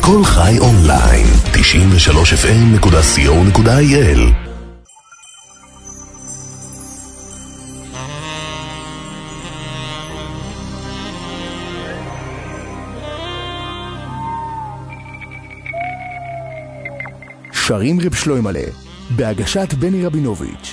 כל חי אונליין 93fm.co.il. שרים רב שלוימל'ה בהגשת בני רבינוביץ'.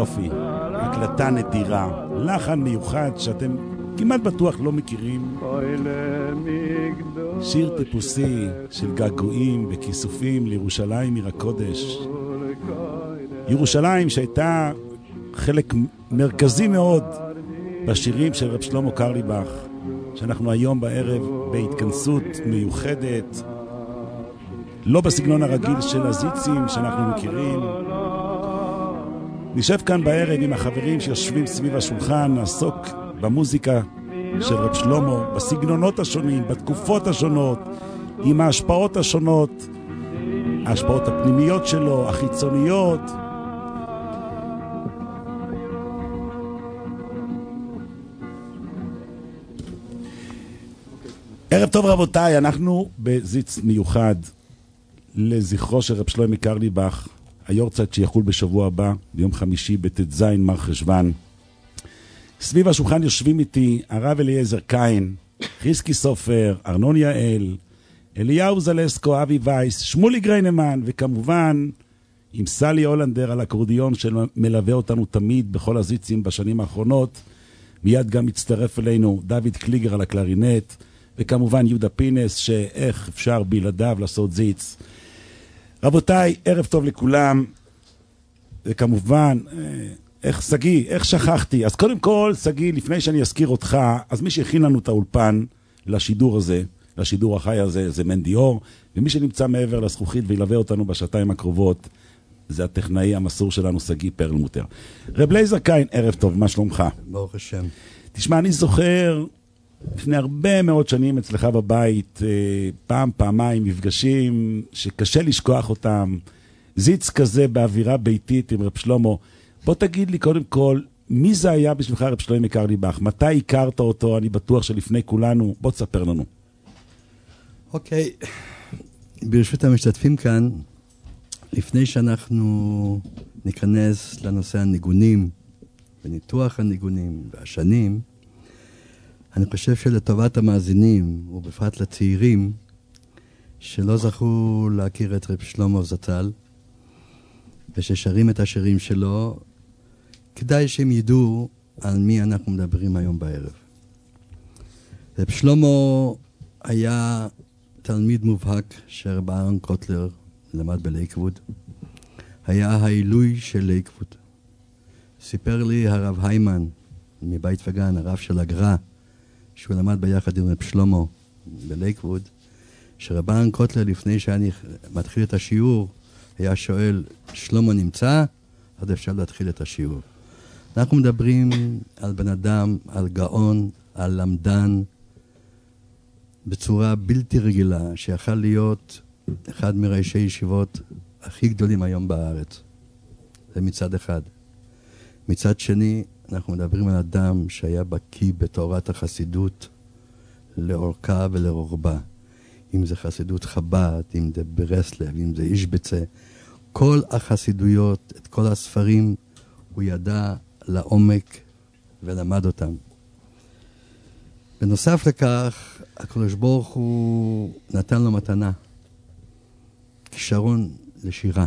יופי, הקלטה נדירה, לחן מיוחד שאתם כמעט בטוח לא מכירים. שיר טיפוסי של געגועים וכיסופים לירושלים עיר הקודש. ירושלים שהייתה חלק מרכזי מאוד בשירים של רב שלמה קרליבך, שאנחנו היום בערב בהתכנסות מיוחדת, לא בסגנון הרגיל של הזיצים שאנחנו מכירים. נשב כאן בערב עם החברים שיושבים סביב השולחן, נעסוק במוזיקה של רב שלמה, בסגנונות השונים, בתקופות השונות, עם ההשפעות השונות, ההשפעות הפנימיות שלו, החיצוניות. ערב טוב רבותיי, אנחנו בזיץ מיוחד לזכרו של רב שלמה קרליבך, היורצייט שיחול בשבוע הבא, ביום חמישי בט"ז מר חשוון. סביב השולחן יושבים איתי הרב אליעזר קין, חיסקי סופר, ארנון יעל, אליהו זלסקו, אבי וייס, שמולי גריינמן, וכמובן עם סלי הולנדר על אקורדיון שמלווה אותנו תמיד בכל הזיצים בשנים האחרונות. מיד גם מצטרף אלינו דוד קליגר על הקלרינט, וכמובן יהודה פינס, שאיך אפשר בלעדיו לעשות זיץ. רבותיי, ערב טוב לכולם, וכמובן, איך סגי, איך שכחתי? אז קודם כל, סגי, לפני שאני אזכיר אותך, אז מי שהכין לנו את האולפן לשידור הזה, לשידור החי הזה, זה מנדי אור, ומי שנמצא מעבר לזכוכית וילווה אותנו בשעתיים הקרובות, זה הטכנאי המסור שלנו, סגי פרלמוטר. רב אליעזר קין, ערב טוב, מה שלומך? ברוך השם. תשמע, אני זוכר לפני הרבה מאוד שנים אצלך בבית, פעמיים מפגשים שקשה לשכוח אותם, זיץ כזה באווירה ביתית עם רב שלמה. בוא תגיד לי קודם כל, מי זה היה בשבילך רב שלמה קרליבך? מתי הכרת אותו? אני בטוח שלפני כולנו. בוא תספר לנו. אוקיי, ברשות המשתתפים כאן, לפני שאנחנו ניכנס לנושא הניגונים, וניתוח הניגונים והשנים, אני חושב שלטובת המאזינים, ובפרט לצעירים, שלא זכו להכיר את רב שלמה זצ"ל, וששרים את השירים שלו, כדאי שהם ידעו על מי אנחנו מדברים היום בערב. רב שלמה היה תלמיד מובהק שרב אהרון קוטלר למד בלייקווד. היה העילוי של לייקווד. סיפר לי הרב היימן מבית וגן, הרב של הגר"א, שהוא למד ביחד עם רב שלמה בלייקווד, שרב אהרון קוטלר לפני שאני מתחיל את השיעור, היה שואל, שלמה נמצא? אז אפשר להתחיל את השיעור. אנחנו מדברים על בן אדם, על גאון, על למדן, בצורה בלתי רגילה, שיכל להיות אחד מראשי ישיבות הכי גדולים היום בארץ. זה מצד אחד. מצד שני, אנחנו מדברים על אדם שהיה בקיא בתורת החסידות לאורכה ולרוחבה. אם זה חסידות חב"ד, אם זה ברסלב, אם זה אישבצה, כל החסידויות, את כל הספרים, הוא ידע לעומק ולמד אותם. בנוסף לכך, הקדוש ברוך הוא נתן לו מתנה, כישרון לשירה.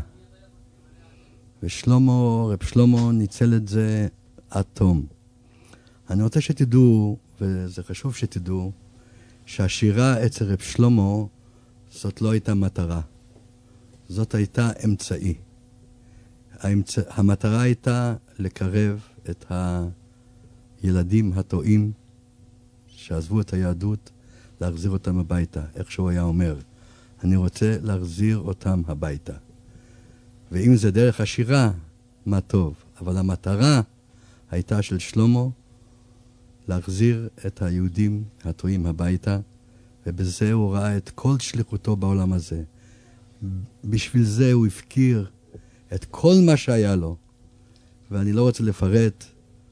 רב שלמה ניצל את זה עד תום. אני רוצה שתדעו, וזה חשוב שתדעו, שהשירה אצל רב שלמה זאת לא הייתה מטרה. זאת הייתה אמצעי. המטרה הייתה לקרב את הילדים הטועים שעזבו את היהדות, להחזיר אותם הביתה. איך שהוא היה אומר, אני רוצה להחזיר אותם הביתה. ואם זה דרך השירה, מה טוב. אבל המטרה הייתה של שלמה להחזיר את היהודים הטועים הביתה, ובזה הוא ראה את כל שליחותו בעולם הזה. בשביל זה הוא הפקיר את כל מה שהיה לו, ואני לא רוצה לפרט,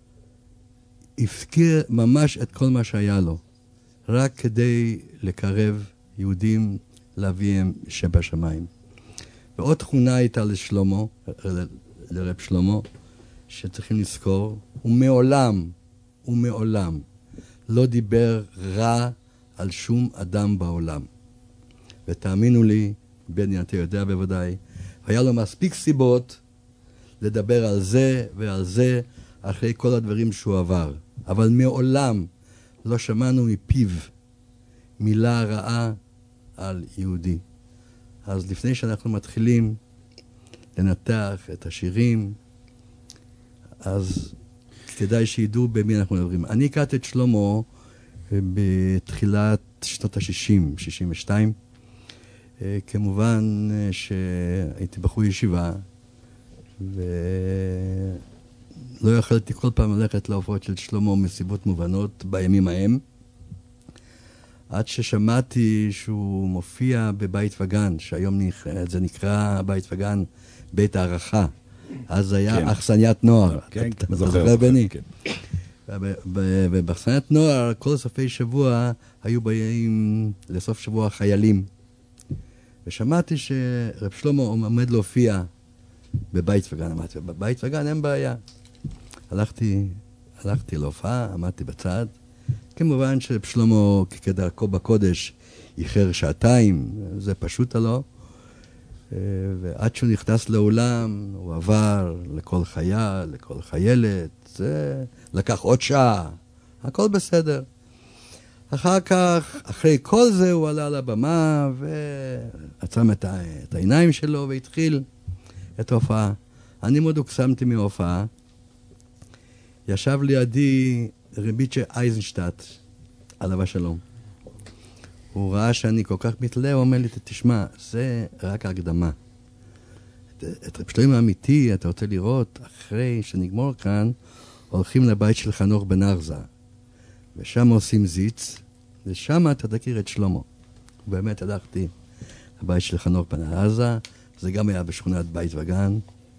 הפקיר ממש את כל מה שהיה לו, רק כדי לקרב יהודים לאביהם שבשמיים. ועוד תכונה הייתה לרב שלמה, שצריכים לזכור, הוא מעולם לא דיבר רע על שום אדם בעולם. ותאמינו לי, בני, אתה יודע בוודאי, היה לו מספיק סיבות לדבר על זה ועל זה, אחרי כל הדברים שהוא עבר. אבל מעולם לא שמענו מפיו מילה רעה על יהודי. אז לפני שאנחנו מתחילים לנתח את השירים, אז כדאי שידעו במי אנחנו מדברים. אני הכרתי את שלמה בתחילת שנות ה-60, 62. כמובן שהייתי בחור ישיבה, ולא יכולתי כל פעם ללכת להופעות של שלמה מסיבות מובנות בימים ההם. עד ששמעתי שהוא מופיע בבית וגן, שהיום זה נקרא בית וגן, בית הערכה. אז זה היה אכסניית נוער. כן, אתה זוכר בני? ובאכסניית נוער, כל סופי שבוע היו באים לסוף שבוע חיילים. ושמעתי שרב שלמה עומד להופיע בבית וגן. אמרתי, בבית וגן אין בעיה. הלכתי להופעה, עמדתי בצד. כמובן שרב שלמה כדרכו בקודש איחר שעתיים, זה פשוט לא. ועד שהוא נכנס לאולם, הוא עבר לכל חייל, לכל חיילת, זה לקח עוד שעה, הכל בסדר. אחר כך, אחרי כל זה, הוא עלה לבמה ועצם את העיניים שלו והתחיל את ההופעה. אני מאוד הוקסמתי מההופעה. ישב לידי רביצ'ה אייזנשטט, עליו השלום. הוא ראה שאני כל כך מתלהב, הוא אומר לי, תשמע, זה רק הקדמה. את רב שלמה האמיתי, אתה רוצה לראות, אחרי שנגמור כאן, הולכים לבית של חנוך בן ארזה. ושם עושים זיץ, ושם אתה תכיר את שלמה. באמת הלכתי לבית של חנוך בן ארזה, זה גם היה בשכונת בית וגן,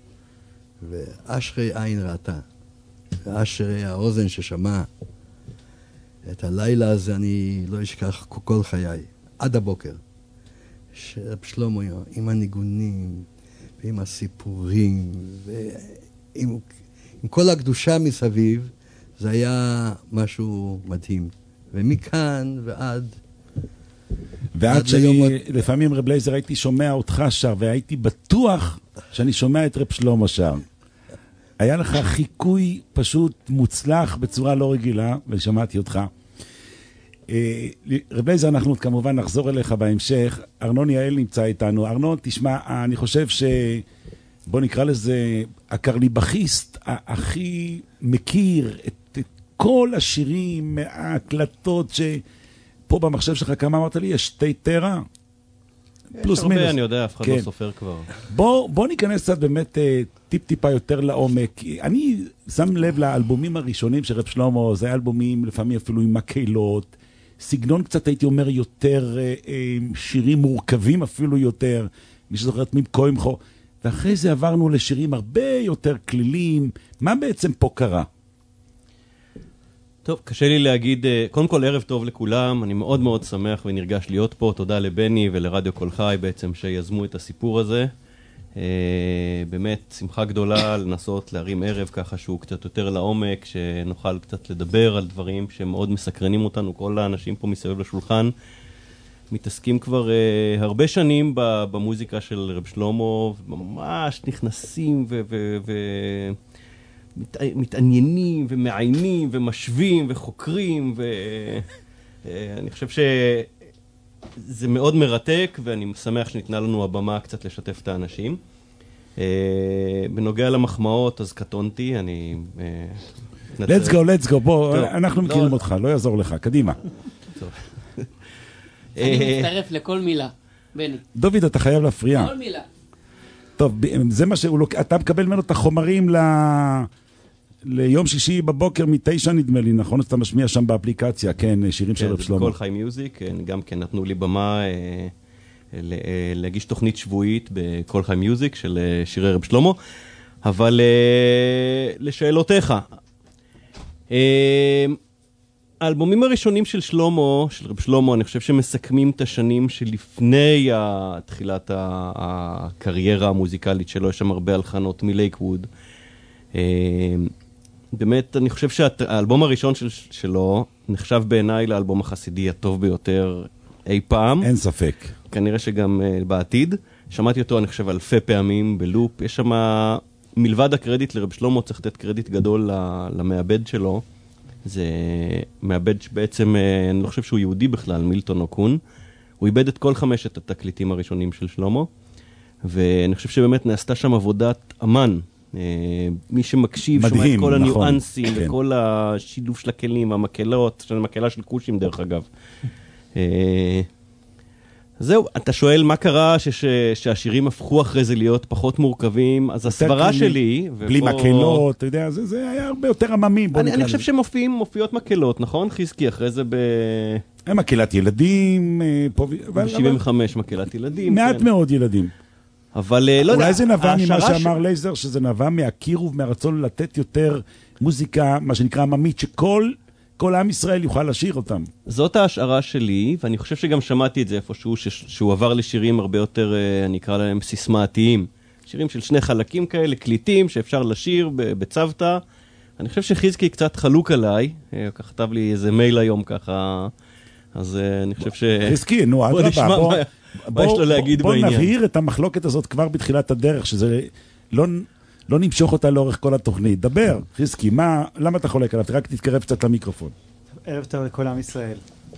ואשרי עין ראתה, ואשרי האוזן ששמע, את הלילה הזה אני לא אשכח כל חיי, עד הבוקר. שרב שלמה עם הניגונים, ועם הסיפורים, ועם כל הקדושה מסביב, זה היה משהו מדהים. ומכאן ועד שלפעמים רב לייזר הייתי שומע אותך שר, והייתי בטוח שאני שומע את רב שלמה שר. היה לך חיקוי פשוט מוצלח בצורה לא רגילה, ושמעתי אותך. רב לייזר, אנחנו כמובן נחזור אליך בהמשך. ארנון יעל נמצא איתנו. ארנון, תשמע, אני חושב בוא נקרא לזה הקרליבכיסט הכי מכיר את כל השירים, ההקלטות שפה במחשב שלך, כמה אמרת לי? יש 2 טרה? פלוס מינוס. יש הרבה, אני יודע, אף אחד לא סופר כבר. בוא ניכנס קצת באמת טיפה יותר לעומק. אני שם לב לאלבומים הראשונים של רב שלמה, זה אלבומים לפעמים אפילו עם מקהלות, סגנון קצת הייתי אומר יותר שירים מורכבים אפילו יותר, מי שזוכרת ממקוימחו, ואחרי זה עברנו לשירים הרבה יותר כלילים. מה בעצם פה קרה? טוב, קשה לי להגיד, קודם כל ערב טוב לכולם, אני מאוד מאוד שמח ונרגש להיות פה, תודה לבני ולרדיו קול חי בעצם שיזמו את הסיפור הזה. באמת שמחה גדולה לנסות להרים ערב ככה שהוא קצת יותר לעומק, שנוכל קצת לדבר על דברים שמאוד מסקרנים אותנו, כל האנשים פה מסביב לשולחן מתעסקים כבר הרבה שנים במוזיקה של רב שלמה, ממש נכנסים מתעניינים ומעיינים ומשווים וחוקרים, ואני חושב שזה מאוד מרתק, ואני שמח שניתנה לנו הבמה קצת לשתף את האנשים. בנוגע למחמאות, אז קטונתי, אני let's go, בוא, אנחנו מכירים אותך, לא יעזור לך, קדימה. אני מצטרף לכל מילה, בני. דוד, אתה חייב להפריע. כל מילה. טוב, זה מה אתה מקבל ממנו את החומרים ליום שישי בבוקר מ-9 נדמה לי, נכון? אז אתה משמיע שם באפליקציה, כן, שירים של רב שלמה. קול חי מיוזיק, גם כן נתנו לי במה להגיש תוכנית שבועית בקול חי מיוזיק של שירי רב שלמה. אבל לשאלותיך, האלבומים הראשונים של שלמה, של רב שלמה, אני חושב שמסכמים את השנים שלפני תחילת הקריירה המוזיקלית שלו, יש שם הרבה הלחנות מלייקווד. באמת, אני חושב שהאלבום הראשון שלו נחשב בעיניי לאלבום החסידי הטוב ביותר אי פעם. אין ספק. כנראה שגם בעתיד. שמעתי אותו, אני חושב, אלפי פעמים בלופ. יש שם מלבד הקרדיט לרב שלמה, צריך לתת קרדיט גדול למעבד שלו. זה מעבד שבעצם, אני לא חושב שהוא יהודי בכלל, מילטון אוקון. הוא איבד את כל 5 התקליטים הראשונים של שלמה, ואני חושב שבאמת נעשתה שם עבודת אמן. מי שמקשיב, שומע את כל הניואנסים, וכל השילוב של הכלים, המקלות, של המקלה של קושים דרך אגב. זהו, אתה שואל מה קרה שהשירים הפכו אחרי זה להיות פחות מורכבים, אז הסברה שלי... בלי מקלות, אתה יודע, זה היה הרבה יותר עממי. אני חושב שמופיעות מקלות, נכון? חזקי אחרי זה מקהלת ילדים, ב-75 מקהלת ילדים. מעט מאוד ילדים. אבל לא יודע, אולי זה נבע ממה שאמר לייזר, שזה נבע מהקירוב, מהרצון לתת יותר מוזיקה, מה שנקרא עממית, שכל עם ישראל יוכל לשיר אותם. זאת ההשערה שלי, ואני חושב שגם שמעתי את זה איפשהו, שהוא עבר לשירים הרבה יותר, אני אקרא להם סיסמאתיים. שירים של 2 חלקים כאלה, קליטים, שאפשר לשיר בצוותא. אני חושב שחזקי קצת חלוק עליי, כתב לי איזה מייל היום ככה, אז אני חושב ש... חזקי, נו, בוא נשמע מה יש לו להגיד בעניין. בוא נבהיר את המחלוקת הזאת כבר בתחילת הדרך, שזה לא נמשוך אותה לאורך כל התוכנית. דבר, חזקי, למה אתה חולק עליו? רק תתקרב קצת למיקרופון. ערב טוב לכל עם ישראל.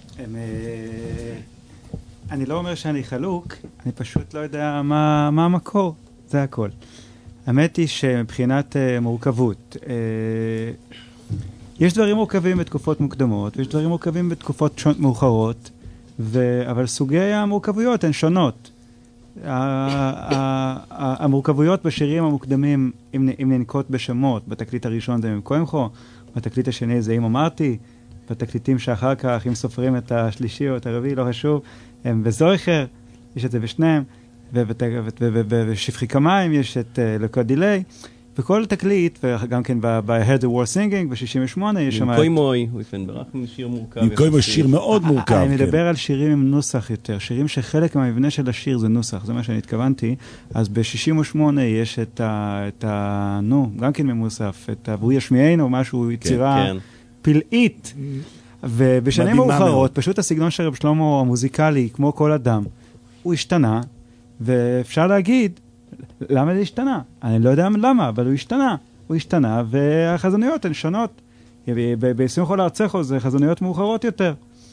אני לא אומר שאני חלוק, אני פשוט לא יודע מה המקור, זה הכל. האמת היא שמבחינת מורכבות, יש דברים מורכבים בתקופות מוקדמות, ויש דברים מורכבים בתקופות מאוחרות, אבל סוגי המורכבויות הן שונות. המורכבויות בשירים המוקדמים, אם ננקוט בשמות, בתקליט הראשון זה ממקוימחו, בתקליט השני זה אם אמרתי, בתקליטים שאחר כך, אם סופרים את השלישי או את הרביעי, לא חשוב, הם בזויכר, יש את זה בשניהם, ובשפחי כמיים יש את לקוד דילי, וכל תקליט, וגם כן ב-Heard the War Singing, ב-68 יש שם... קוימוי, הוא יפן ברק שיר מורכב. קוימוי שיר מאוד מורכב. אני מדבר על שירים עם נוסח יותר, שירים שחלק מהמבנה של השיר זה נוסח, זה מה שאני התכוונתי, אז ב-68 יש את גם כן ממוסף, את והוא ישמיענו, משהו יצירה פלאית, ובשנים מאוחרות, פשוט הסגנון של רב שלמה המוזיקלי, כמו כל אדם, הוא השתנה, ואפשר להגיד, למה זה השתנה? אני לא יודע למה, אבל הוא השתנה, והחזוניות הן שונות. בשמחו לארצךו זה חזוניות מאוחרות יותר,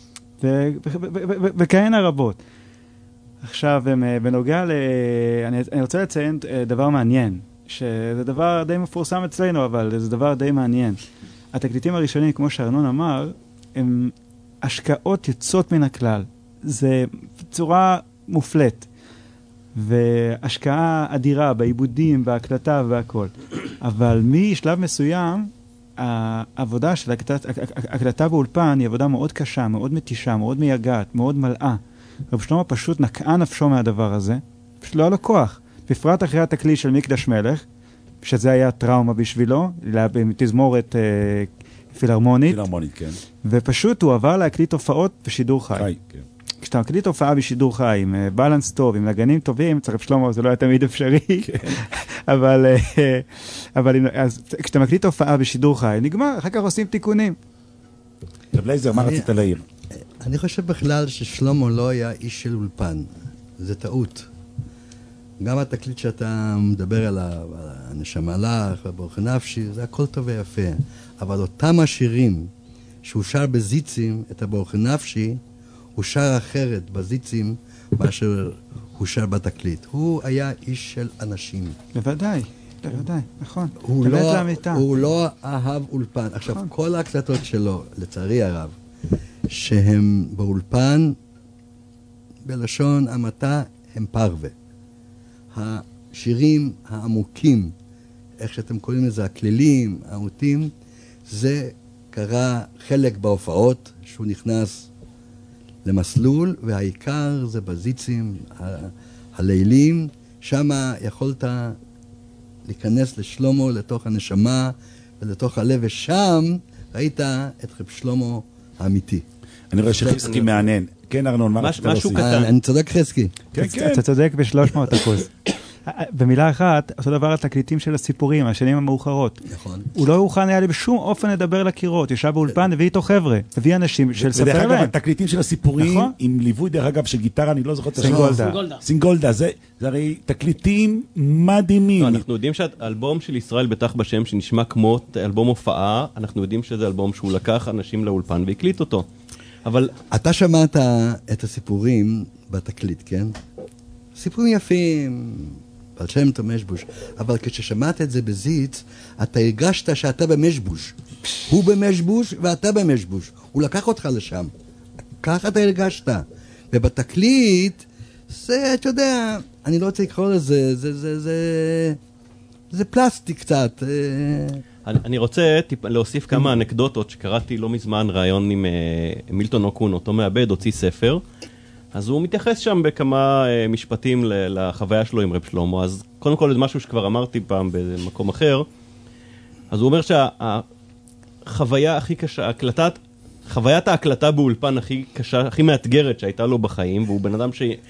וכהנה רבות. עכשיו, בנוגע אני רוצה לציין דבר מעניין, שזה דבר די מפורסם אצלנו, אבל זה דבר די מעניין. התקליטים הראשונים, כמו שארנון אמר, הם השקעות יוצאות מן הכלל. זה צורה מופלט. והשקעה אדירה בעיבודים, בהקלטה והכל. אבל משלב מסוים, העבודה של הקלטה באולפן היא עבודה מאוד קשה, מאוד מתישה, מאוד מייגעת, מאוד מלאה. רב שלמה פשוט נקעה נפשו מהדבר הזה, פשוט לא היה לו כוח. בפרט אחרי התקליט של מקדש מלך, שזה היה טראומה בשבילו, תזמורת פילהרמונית. פילהרמונית, כן. ופשוט הוא עבר להקליט הופעות בשידור חי. כן. כשאתה מקליט הופעה בשידור חי, עם בלנס טוב, עם נגנים טובים, צריך שלמה, זה לא היה תמיד אפשרי, אבל כשאתה מקליט הופעה בשידור חי, נגמר, אחר כך עושים תיקונים. רב לייזר, מה רצית להעיר? אני חושב בכלל ששלמה לא היה איש של אולפן, זה טעות. גם התקליט שאתה מדבר עליו, הנשמה לך, והברוך נפשי, זה הכל טוב ויפה. אבל אותם השירים שהוא שר בזיצים, את הברוך נפשי, הוא שר אחרת בזיצים מאשר הוא שר בתקליט. הוא היה איש של אנשים. בוודאי, נכון. הוא לא אהב אולפן. עכשיו, כל ההקלטות שלו, לצערי הרב, שהם באולפן, בלשון המעטה, הם פרווה. השירים העמוקים, איך שאתם קוראים לזה, הכלילים, העמותים, זה קרה חלק בהופעות, שהוא נכנס למסלול, והעיקר זה בזיצים, הלילים, שם יכולת להיכנס לשלמה, לתוך הנשמה ולתוך הלב, ושם ראית את רב שלמה האמיתי. אני רואה שחזקי מעניין. כן, ארנון, מה רצית להוסיף? אני צודק חזקי. אתה צודק ב300%. במילה אחת, אותו דבר התקליטים של הסיפורים, השנים המאוחרות. נכון. הוא לא הוכן היה לי בשום אופן לדבר לקירות, ישב באולפן, הביא איתו חבר'ה, הביא אנשים של ספר להם. ודרך אגב, התקליטים של הסיפורים, עם ליווי דרך אגב של גיטרה, אני לא זוכר את השם. סינגולדה, זה הרי תקליטים מדהימים. אנחנו יודעים שהאלבום של ישראל בטח בשם, שנשמע כמו אלבום הופעה, אנחנו יודעים שזה אלבום שהוא לקח אנשים לאולפן והקליט אותו. אבל אתה שמעת את הסיפורים בתקליט, כן? סיפורים יפים, על שם טוב משבוש, אבל כששמעת את זה בזיץ, אתה הרגשת שאתה במשבוש. הוא במשבוש ואתה במשבוש. הוא לקח אותך לשם. ככה אתה הרגשת. ובתקליט, זה, אתה יודע, אני לא רוצה לקרוא לזה, זה פלסטיק קצת. אני רוצה להוסיף כמה אנקדוטות שקראתי לא מזמן ראיון עם מילטון אוקון, אותו מעבד, הוציא ספר. אז הוא מתייחס שם בכמה משפטים לחוויה שלו עם רב שלמה. אז קודם כל, זה משהו שכבר אמרתי פעם במקום אחר. אז הוא אומר שהחוויה הכי קשה, חוויית ההקלטה באולפן הכי קשה, הכי מאתגרת שהייתה לו בחיים, והוא בן אדם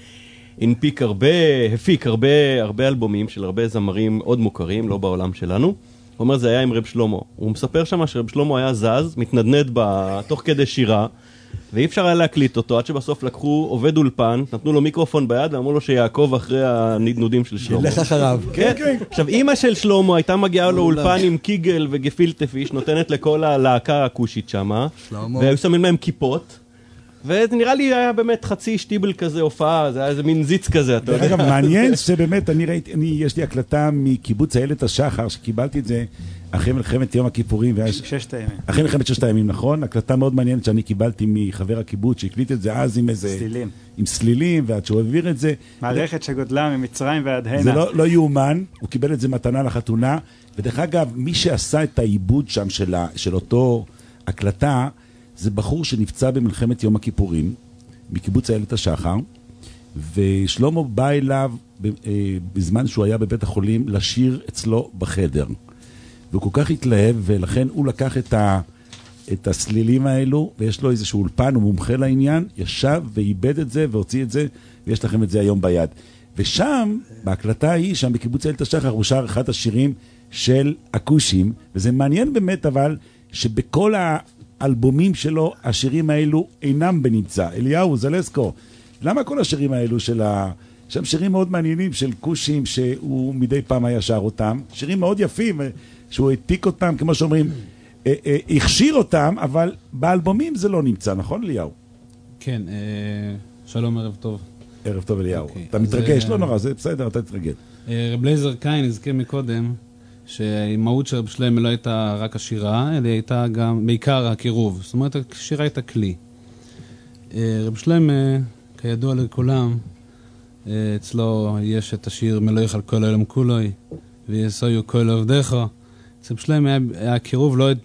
הפיק הרבה אלבומים של הרבה זמרים מאוד מוכרים, לא בעולם שלנו. הוא אומר, זה היה עם רב שלמה. הוא מספר שם שרב שלמה היה זז, מתנדנד תוך כדי שירה, ואי אפשר היה להקליט אותו, עד שבסוף לקחו עובד אולפן, נתנו לו מיקרופון ביד, ואמרו לו שיעקב אחרי הנדנודים של שלמה. לך אחריו. כן. עכשיו, אמא של שלמה הייתה מגיעה לאולפן עם קיגל וגפילטע פיש, נותנת לכל הלהקה הכושית שמה, והיו שמים להם כיפות, וזה נראה לי היה באמת חצי שטיבל כזה הופעה, זה היה איזה מין זיץ כזה, אתה יודע. אגב, מעניין שבאמת, יש לי הקלטה מקיבוץ איילת השחר, שקיבלתי את זה אחרי מלחמת יום הכיפורים. ששת הימים. אחרי מלחמת ששת הימים, נכון? הקלטה מאוד מעניינת שאני קיבלתי מחבר הקיבוץ, שהקליט את זה אז עם איזה... סלילים. עם סלילים, ועד שהוא העביר את זה. מערכת שגודלה ממצרים ועד הנה. זה לא יאומן, הוא קיבל את זה מתנה לחתונה, ודרך אגב, מי שעשה את העיבוד שם של אותו הקלטה, זה בחור שנפצע במלחמת יום הכיפורים, מקיבוץ איילת השחר, ושלמה בא אליו בזמן שהוא היה בבית החולים לשיר אצלו בחדר. והוא כל כך התלהב, ולכן הוא לקח את הסלילים האלו, ויש לו איזשהו אולפן, הוא מומחה לעניין, ישב ואיבד את זה והוציא את זה, ויש לכם את זה היום ביד. ושם, בהקלטה ההיא, שם בקיבוץ איילת השחר, הוא שר אחד השירים של הכושים, וזה מעניין באמת, אבל שבכל האלבומים שלו, השירים האלו אינם בנמצא. אליהו, זלסקו, למה כל השירים האלו שם שירים מאוד מעניינים של כושים, שהוא מדי פעם היה שר אותם, שירים מאוד יפים, שהוא העתיק אותם, כמו שאומרים, הכשיר אותם, אבל באלבומים זה לא נמצא, נכון אליהו? כן, שלום, ערב טוב. ערב טוב אליהו. אתה מתרגש? לא נורא, זה בסדר, אתה תתרגל. רב לייזר קיין הזכיר מקודם, שהמהות של רב שלמה לא הייתה רק השירה, אלא הייתה גם בעיקר הקירוב. זאת אומרת, השירה הייתה כלי. רב שלמה, כידוע לכולם, אצלו יש את השיר מלוך על כל העולם כולוי, ויסויו כל עבדיך. אצל שלמה היה הקירוב לא,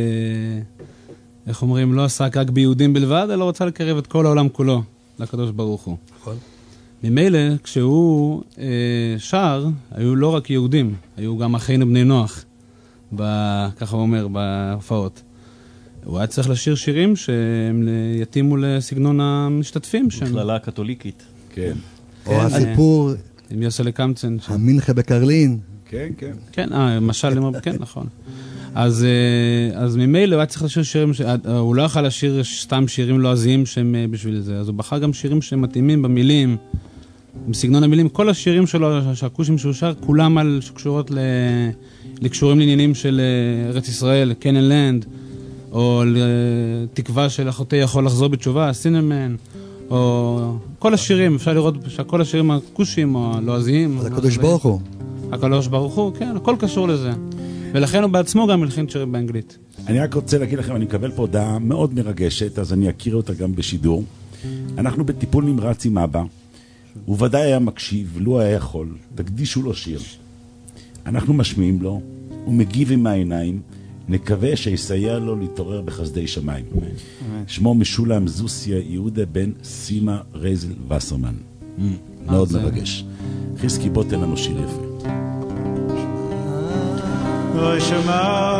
איך אומרים, לא עסק רק ביהודים בלבד, אלא רוצה לקרב את כל העולם כולו לקדוש ברוך הוא. נכון. ממילא, כשהוא שר, היו לא רק יהודים, היו גם אחינו בני נוח, ככה הוא אומר, בהופעות. הוא היה צריך לשיר שירים שהם יתאימו לסגנון המשתתפים שם. בכללה הקתוליקית. כן. או הסיפור... עם יוסלה קמצן. המנחה בקרלין. כן, כן. כן, משל, כן, נכון. אז ממילא הוא היה צריך לשיר שירים, הוא לא יכול לשיר סתם שירים לועזיים שהם בשביל זה, אז הוא בחר גם שירים שהם מתאימים במילים, בסגנון המילים, כל השירים שלו, שהכושים שהוא שר, כולם לקשורים לעניינים של ארץ ישראל, קנן לנד, או תקווה של אחותי יכול לחזור בתשובה, סינמן, או כל השירים, אפשר לראות שכל השירים הכושים או הלועזיים. זה הקדוש ברוך הוא. הקדוש ברוך הוא, כן, הכל קשור לזה. ולכן הוא בעצמו גם מלחין שירים באנגלית. אני רק רוצה להגיד לכם, אני מקבל פה הודעה מאוד מרגשת, אז אני אכיר אותה גם בשידור. אנחנו בטיפול נמרץ עם אבא, הוא ודאי היה מקשיב, לו היה יכול, תקדישו לו שיר. אנחנו משמיעים לו, הוא מגיב עם העיניים, נקווה שיסייע לו להתעורר בחסדי שמיים. שמו משולם זוסיה יהודה בן סימה רייזל וסרמן. מאוד מרגש. חיסקי בוא תן לנו שיר יפה. אוי שמע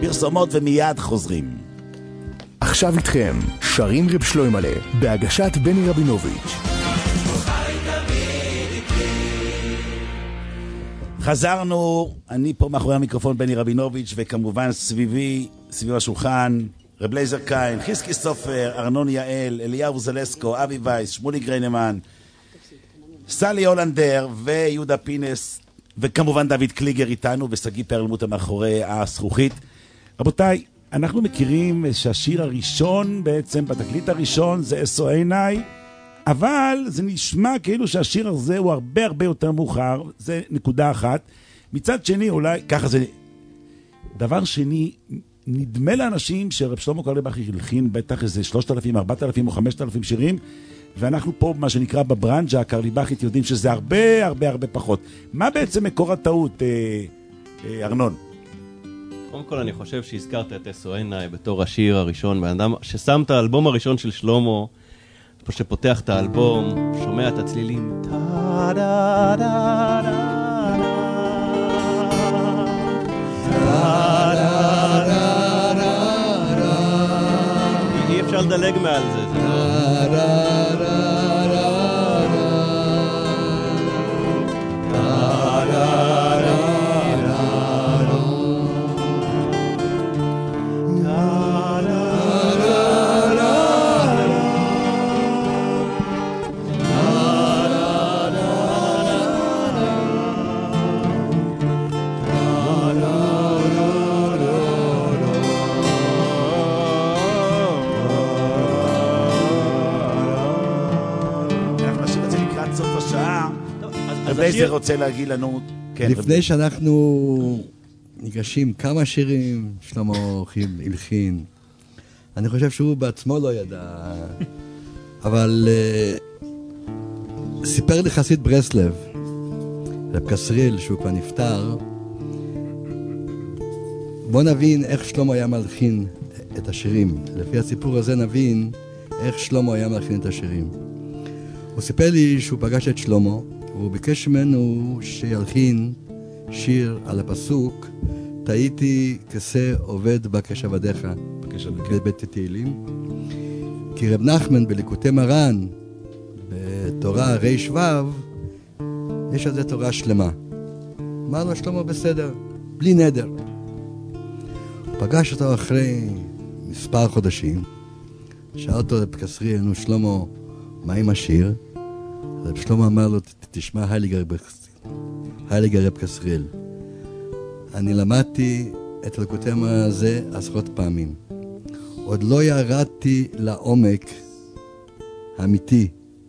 פרסומות ומיד חוזרים. עכשיו איתכם, שרים רב שלוימלה, בהגשת בני רבינוביץ'. חזרנו, אני פה מאחורי המיקרופון בני רבינוביץ', וכמובן סביב השולחן, רב לייזר קיין, חיסקי סופר, ארנון יעל, אליהו זלסקו, אבי וייס, שמולי גריינמן, סלי הולנדר ויהודה פינס, וכמובן דוד קליגר איתנו, וסגי פרלמוטה מאחורי הזכוכית. רבותיי, אנחנו מכירים שהשיר הראשון בעצם, בתקליט הראשון, זה SONI, אבל זה נשמע כאילו שהשיר הזה הוא הרבה הרבה יותר מאוחר, זה נקודה אחת. מצד שני, אולי, ככה זה, דבר שני, נדמה לאנשים שרב שלמה קרליבך הלחין בטח איזה 3,000, 4,000 או 5,000 שירים, ואנחנו פה, מה שנקרא בברנג'ה הקרליבכית, יודעים שזה הרבה הרבה הרבה פחות. מה בעצם מקור הטעות, ארנון? קודם כל אני חושב שהזכרת את SONI בתור השיר הראשון, באדם ששם את האלבום הראשון של שלמה, שפותח את האלבום, שומע את הצלילים, אי אפשר לדלג מעל זה, זה לא... זה רוצה להגיד לנו... לפני שאנחנו ניגשים כמה שירים שלמה הלחין, אני חושב שהוא בעצמו לא ידע, אבל סיפר לי חסיד ברסלב, רב קסריל, שהוא כבר נפטר. בוא נבין איך שלמה היה מלחין את השירים. לפי הסיפור הזה נבין איך שלמה היה מלחין את השירים. הוא סיפר לי שהוא פגש את שלמה, והוא ביקש ממנו שילחין שיר על הפסוק, תהיתי כסה עובד בקש עבדיך, בבית תהילים. כי רב נחמן בליקוטי מרן, בתורה רי שבב, יש על זה תורה שלמה. אמר לו שלמה בסדר, בלי נדר. הוא פגש אותו אחרי מספר חודשים, שאל אותו רב קסריאל, נו שלמה, מה עם השיר? רב שלמה אמר לו, תשמע הייליגר רב קסריאל. אני למדתי את הליקוטי מרן הזה עשרות פעמים. עוד לא ירדתי לעומק האמיתי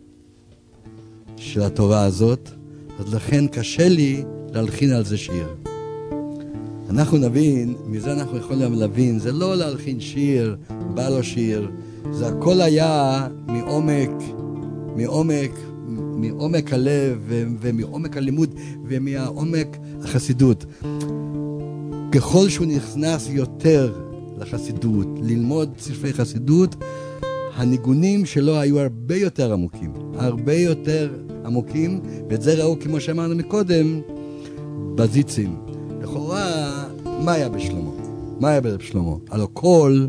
של התורה הזאת, אז לכן קשה לי להלחין על זה שיר. אנחנו נבין, מזה אנחנו יכולים להבין, זה לא להלחין שיר, בא לו שיר, זה הכל היה מעומק הלב ומעומק הלימוד ומעומק החסידות. ככל שהוא נכנס יותר לחסידות, ללמוד ספרי חסידות, הניגונים שלו היו הרבה יותר עמוקים, ואת זה ראו, כמו שאמרנו מקודם, בזיצים. לכאורה, מה היה בשלמה? מה היה ברב שלמה? על הכל,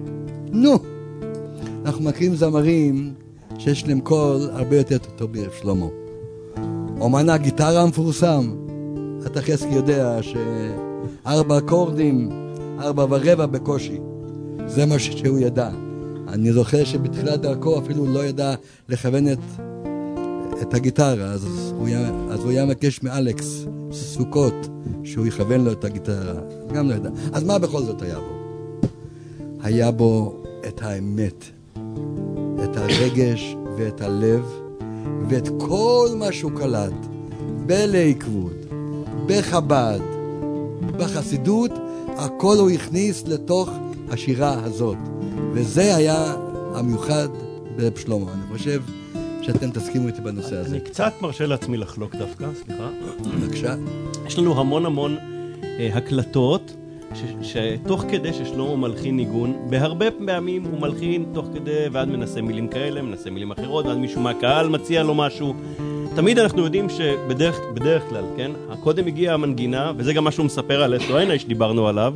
אנחנו מכירים זמרים שיש להם קול הרבה יותר טוב ברב שלמה. אומן הגיטרה המפורסם, אתה חזקי יודע ש4 אקורדים, 4.25 בקושי. זה מה שהוא ידע. אני זוכר שבתחילת דרכו אפילו לא ידע לכוון את הגיטרה, אז הוא היה מבקש מאלכס סוכות שהוא יכוון לו את הגיטרה, גם לא ידע. אז מה בכל זאת היה בו? היה בו את האמת, את הרגש ואת הלב, ואת כל מה שהוא קלט, בלעקבות, בחב"ד, בחסידות, הכל הוא הכניס לתוך השירה הזאת. וזה היה המיוחד ברב שלמה. אני חושב שאתם תסכימו איתי בנושא הזה. אני קצת מרשה לעצמי לחלוק דווקא, סליחה. בבקשה. יש לנו המון הקלטות, שתוך כדי ששלמה מלחין ניגון, בהרבה פעמים הוא מלחין תוך כדי, ועד מנסה מילים כאלה, מנסה מילים אחרות, ועד מישהו מהקהל מציע לו משהו. תמיד אנחנו יודעים שבדרך כלל, כן? הקודם הגיעה המנגינה, וזה גם מה שהוא מספר על SONI שדיברנו עליו,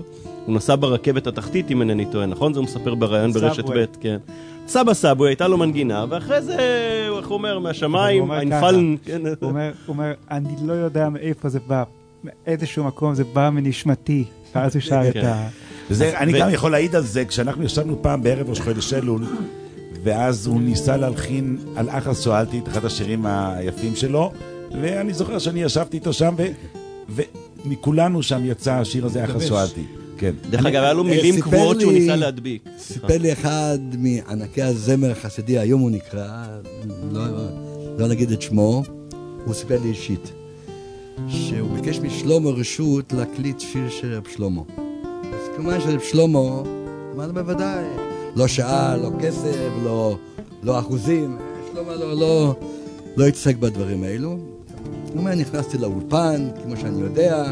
הוא נסע ברכבת התחתית, אם אינני טועה, נכון? זה הוא מספר ברעיון ברשת ב', כן. נסע בסאבווי, הייתה לו מנגינה, ואחרי זה, איך הוא אומר, מהשמיים, האינפלן, כן. הוא אומר, אני לא יודע מאיפה זה בא, מאיזשהו מקום זה בא מנשמתי, ואז הוא שר את ה... אני גם יכול להעיד על זה, כשאנחנו ישבנו פעם בערב ראש חודש אלול, ואז הוא ניסה להלחין על אחס שואלתי את אחד השירים היפים שלו, ואני זוכר שאני ישבתי איתו שם, ומכולנו שם יצא השיר הזה אחס שואלתי. כן. דרך אגב, היה לו מילים קבועות שהוא ניסה להדביק. סיפר לי אחד מענקי הזמר החסידי, היום הוא נקרא, לא נגיד את שמו, הוא סיפר לי אישית, שהוא ביקש משלמה רשות להקליט שיר של רב שלמה. אז כמובן של רב שלמה, אמרנו בוודאי, לא שעה, לא כסף, לא אחוזים, שלמה לא התעסק בדברים האלו. הוא אומר, נכנסתי לאולפן, כמו שאני יודע,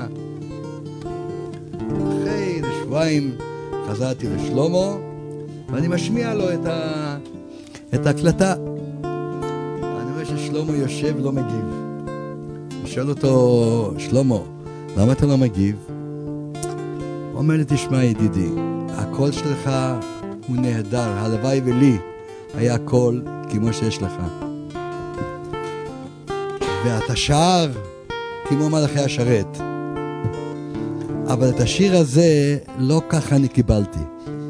אחרי שבועיים חזרתי לשלמה, ואני משמיע לו את ההקלטה. אני רואה ששלמה יושב לא מגיב. אני שואל אותו, שלמה, למה אתה לא מגיב? הוא אומר לי, תשמע ידידי, הקול שלך הוא נהדר, הלוואי ולי היה קול כמו שיש לך. ואתה שר כמו מלאכי השרת. אבל את השיר הזה לא ככה אני קיבלתי.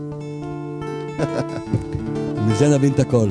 מזה נבין את הכל.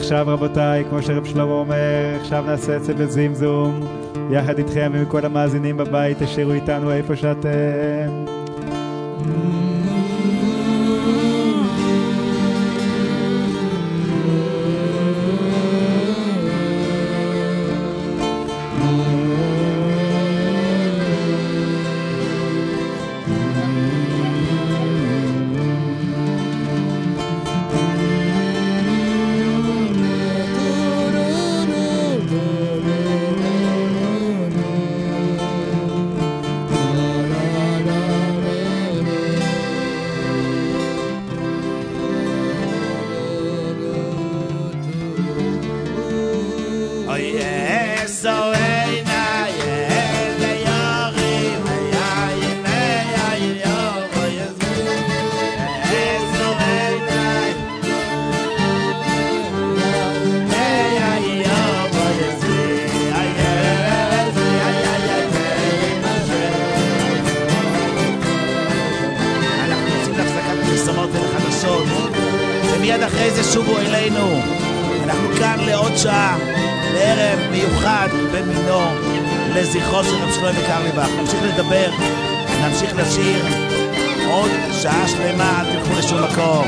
ועכשיו רבותיי, כמו שרב שלמה אומר, עכשיו נעשה את זה בזמזום, יחד איתכם ומכל המאזינים בבית, תשאירו איתנו איפה שאתם. ומיד אחרי זה שובו אלינו. אנחנו כאן לעוד שעה, לערב מיוחד במינו, לזכרו של רב שלמה קרליבך. נמשיך לדבר, נמשיך לשיר, עוד שעה שלמה, אל תלכו לשום מקום.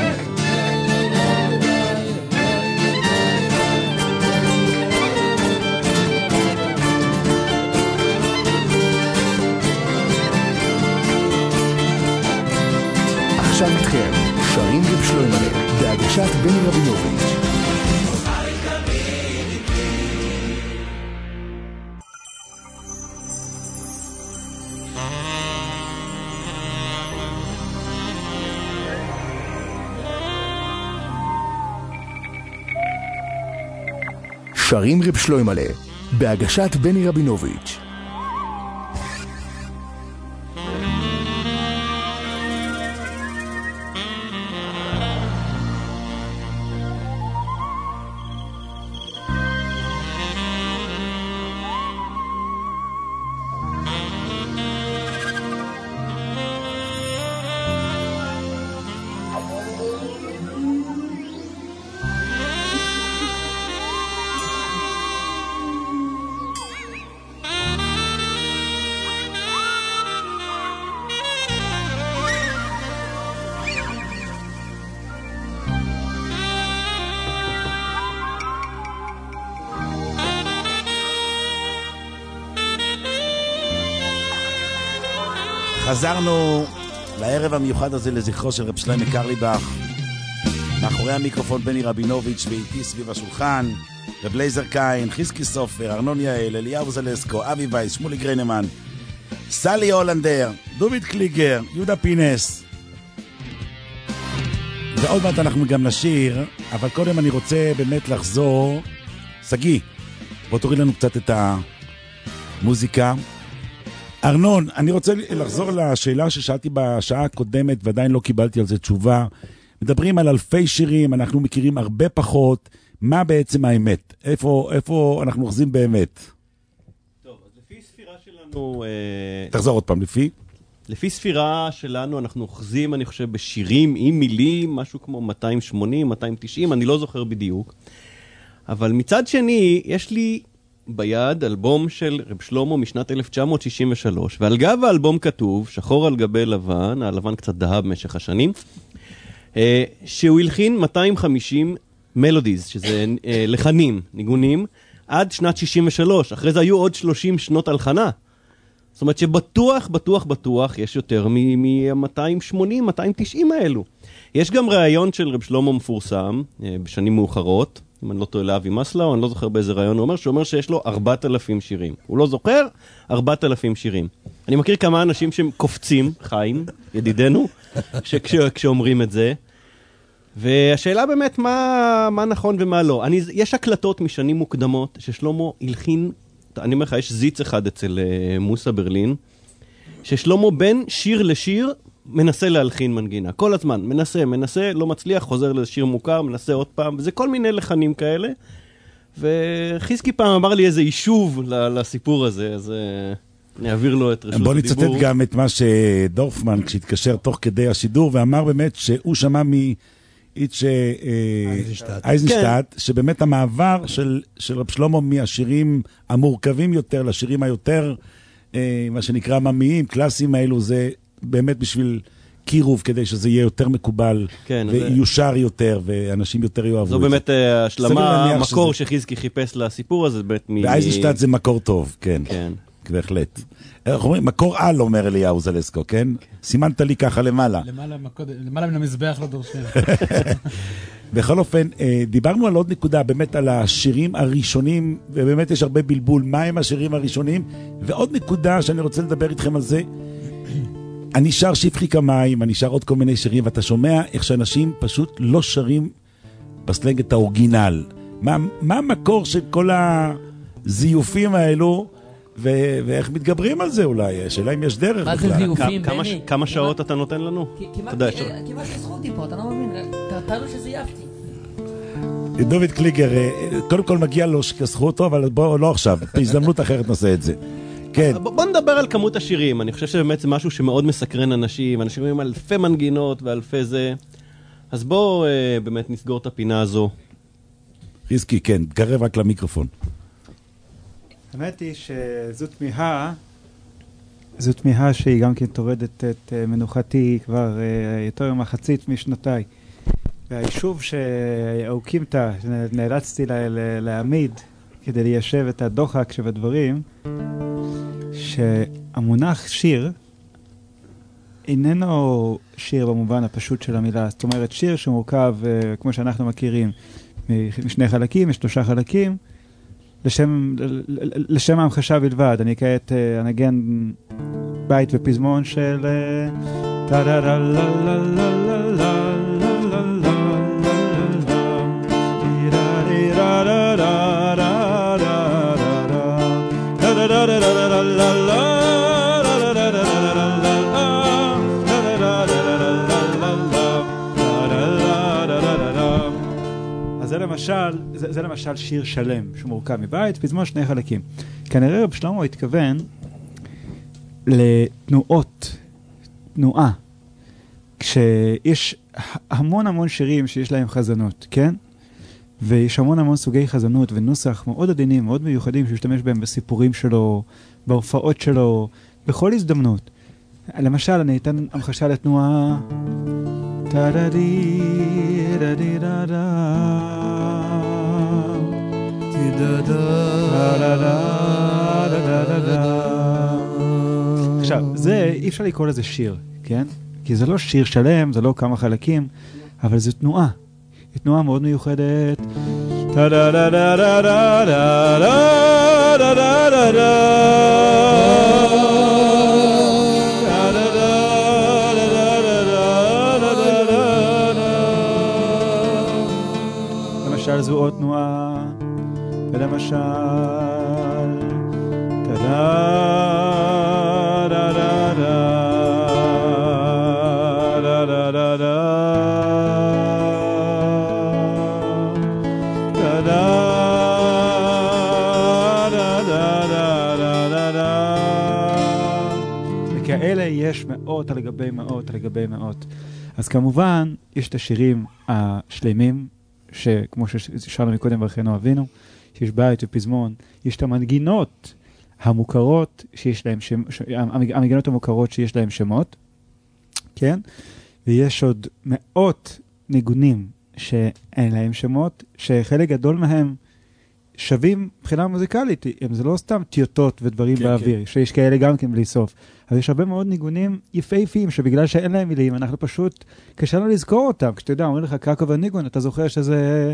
עכשיו איתכם, שרים רב שלמה, בהגשת בני רבינוביץ'. שרים רב שלמה, בהגשת בני רבינוביץ'. חזרנו לערב המיוחד הזה לזכרו של רב שלמה קרליבך. מאחורי המיקרופון בני רבינוביץ' ואיתי סביב השולחן רב לייזר קיין, חזקי סופר, ארנון יעל, אליהו זלסקו, אבי וייס, שמולי גריינמן, סלי הולנדר, דוד קליגר, יהודה פינס. ועוד מעט אנחנו גם נשיר, אבל קודם אני רוצה באמת לחזור. סגי, בוא תוריד לנו קצת את המוזיקה. ארנון, אני רוצה לחזור לשאלה ששאלתי בשעה הקודמת ועדיין לא קיבלתי על זה תשובה. מדברים על אלפי שירים, אנחנו מכירים הרבה פחות. מה בעצם האמת? איפה אנחנו אוחזים באמת? טוב, אז לפי ספירה שלנו... תחזור עוד פעם, לפי ספירה שלנו אנחנו אוחזים, אני חושב, בשירים עם מילים, משהו כמו 280, 290, אני לא זוכר בדיוק. אבל מצד שני, יש לי ביד אלבום של רב שלמה משנת 1963, ועל גב האלבום כתוב, שחור על גבי לבן, הלבן קצת דהה במשך השנים, שהוא הלחין 250 מלודיז, שזה לחנים, ניגונים, עד שנת 63. אחרי זה היו עוד 30 שנות הלחנה. זאת אומרת שבטוח, בטוח, בטוח, יש יותר מ-280, 290 האלו. יש גם ראיון של רב שלמה מפורסם, בשנים מאוחרות, אם אני לא טועה לאבי מסלאו, אני לא זוכר באיזה ראיון הוא אומר, שהוא אומר שיש לו 4,000 שירים. הוא לא זוכר, 4,000 שירים. אני מכיר כמה אנשים שהם קופצים, חיים, ידידנו, כשאומרים את זה. והשאלה באמת מה נכון ומה לא. יש הקלטות משנים מוקדמות ששלמה הלחין, אני אומר לך, יש זיץ אחד אצל מוסה ברלין, ששלמה בין שיר לשיר מנסה להלחין מנגינה. כל הזמן, מנסה, לא מצליח, חוזר לשיר מוכר, מנסה עוד פעם, וזה כל מיני לחנים כאלה. וחזקי פעם אמר לי איזה יישוב לסיפור הזה, אז נעביר לו את רשות הדיבור. בוא נצטט גם את מה שדורפמן, כשהתקשר תוך כדי השידור, ואמר באמת שהוא שמע אייזנשטט, שבאמת המעבר של רב שלמה מהשירים המורכבים יותר לשירים היותר, מה שנקרא ממיים, קלאסיים האלו, זה באמת בשביל קירוב, כדי שזה יהיה יותר מקובל, ויושר יותר, ואנשים יותר יאהבו את זה. זו באמת השלמה, המקור שחזקי חיפש לסיפור הזה. ואייזנשטט זה מקור טוב, כן. בהחלט. איך אומרים? מקור על, אומר אליהו זלסקו, כן? סימנת לי ככה למעלה. למעלה מן המזבח לא דורשים. בכל אופן, דיברנו על עוד נקודה, באמת על השירים הראשונים, ובאמת יש הרבה בלבול, מה הם השירים הראשונים, ועוד נקודה שאני רוצה לדבר איתכם על זה, אני שר שפחי כמיים, אני שר עוד כל מיני שירים, ואתה שומע איך שאנשים פשוט לא שרים בסלנג את האורגינל. מה המקור של כל הזיופים האלו, ואיך מתגברים על זה אולי? השאלה אם יש דרך. מה זה זיופים, בני? כמה שעות אתה נותן לנו? כמעט שזכותי פה, אתה לא מבין, תראו שזייפתי. דוד קליגר, קודם כל מגיע לו שכסחו אותו, אבל בואו לא עכשיו, בהזדמנות אחרת נעשה את זה. כן. בוא נדבר על כמות השירים. אני חושב שבאמת זה משהו שמאוד מסקרן אנשים. אנשים אומרים אלפי מנגינות ואלפי זה. אז בואו באמת נסגור את הפינה הזו. ריסקי, כן, תקרב רק למיקרופון. האמת היא זו תמיהה שהיא גם כן תורדת את מנוחתי כבר יותר מחצית משנותיי. והיישוב שהוקמתה, נאלצתי להעמיד כדי ליישב את הדוחק שבדברים, שהמונח שיר איננו שיר במובן הפשוט של המילה. זאת אומרת, שיר שמורכב, כמו שאנחנו מכירים, משני חלקים, משלושה חלקים, לשם ההמחשה בלבד. אני כעת אנגן בית ופזמון של זה למשל שיר שלם שמורכב מבית, פזמון שני חלקים. כנראה רב שלמה התכוון תנועה, כשיש המון שירים שיש להם חזנות, כן? ויש המון סוגי חזנות ונוסח מאוד עדינים, מאוד מיוחדים שישתמש בהם בסיפורים שלו, בהופעות שלו, בכל הזדמנות. למשל, אני אתן המחשה לתנועה עכשיו, זה אי אפשר לקרוא לזה שיר, כן? כי זה לא שיר שלם, זה לא כמה חלקים, אבל זה תנועה. היא תנועה מאוד מיוחדת. למשל זו עוד תנועה, ולמשל וכאלה יש מאות על גבי מאות על גבי מאות. אז כמובן יש את השירים השלמים, שכמו ששאלנו מקודם ברכנו אבינו, שיש בית ופזמון, יש את המנגינות המוכרות שיש להם המנגינות המוכרות שיש להם שמות, כן? ויש עוד מאות ניגונים שאין להם שמות, שחלק גדול מהם שווים מבחינה מוזיקלית, הם זה לא סתם טיוטות ודברים באוויר, שיש כאלה גם כן בלי סוף. אבל יש הרבה מאוד ניגונים יפהפיים, שבגלל שאין להם מילים, אנחנו פשוט קשה לנו לזכור אותם. כשאתה יודע, אומרים לך קרקוב הניגון, אתה זוכר שזה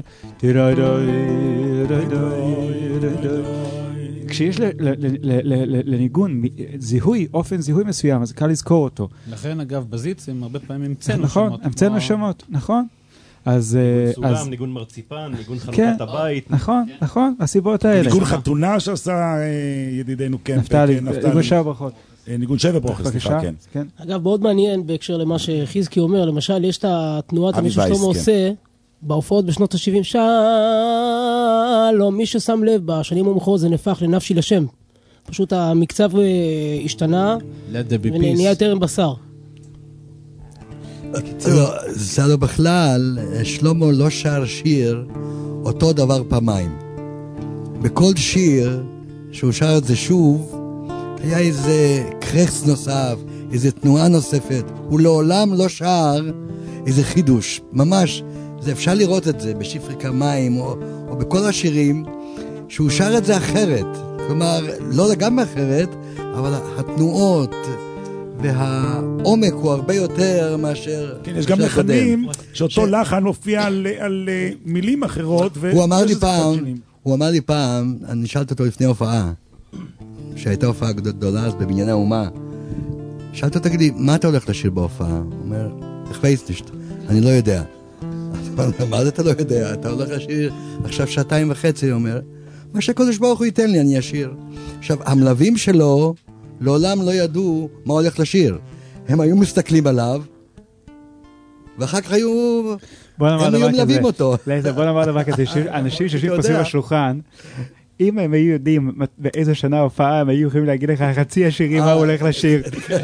כשיש לניגון זיהוי, אופן זיהוי מסוים, אז קל לזכור אותו. לכן, אגב, בזיץ הם הרבה פעמים המצאנו שמות. נכון, המצאנו שמות, נכון. אז סולם, ניגון מרציפן, ניגון חנוכת הבית. נכון, הסיבות האלה. ניגון חתונה שעשה ידידנו נפתלי, ניגון שבע ברכות. ניגון שבע ברכות, סליחה, כן. אגב, מאוד מעניין בהקשר למה שחזקי אומר, למשל, יש את התנועת מי ששלמה עושה, בהופעות בשנות ה-70, שלום, מי ששם לב בשנים המאוחרות זה נהפך לנפשי לשם. פשוט המקצב השתנה, ונהיה יותר עם בשר. זה לא בכלל, שלמה לא שר שיר אותו דבר פעמיים. בכל שיר שהוא שר את זה שוב, היה איזה קרקס נוסף, איזה תנועה נוספת. הוא לעולם לא שר איזה חידוש. ממש, זה אפשר לראות את זה בשפרי כמיים או בכל השירים, שהוא שר את זה אחרת. כלומר, לא לגמרי אחרת, אבל התנועות והעומק הוא הרבה יותר מאשר... כן, יש גם לחנים שאותו לחן מופיע על מילים אחרות. הוא אמר לי פעם, אני שאלתי אותו לפני הופעה, שהייתה הופעה גדולה אז בבנייני האומה, שאלתי אותו, תגידי, מה אתה הולך לשיר בהופעה? הוא אומר, תחוויסטישט, אני לא יודע. מה זה אתה לא יודע? אתה הולך לשיר עכשיו 2.5 שעות, הוא אומר, מה שהקדוש ברוך הוא ייתן לי, אני אשיר. עכשיו, המלווים שלו לעולם לא ידעו מה הולך לשיר. הם היו מסתכלים עליו, ואחר כך הם היו מלווים אותו. בוא נאמר דבר כזה, אנשים שיושבים פה סביב השולחן, אם הם היו יודעים באיזו שנה הופעה, הם היו יכולים להגיד לך חצי השירים מה הוא הולך לשיר.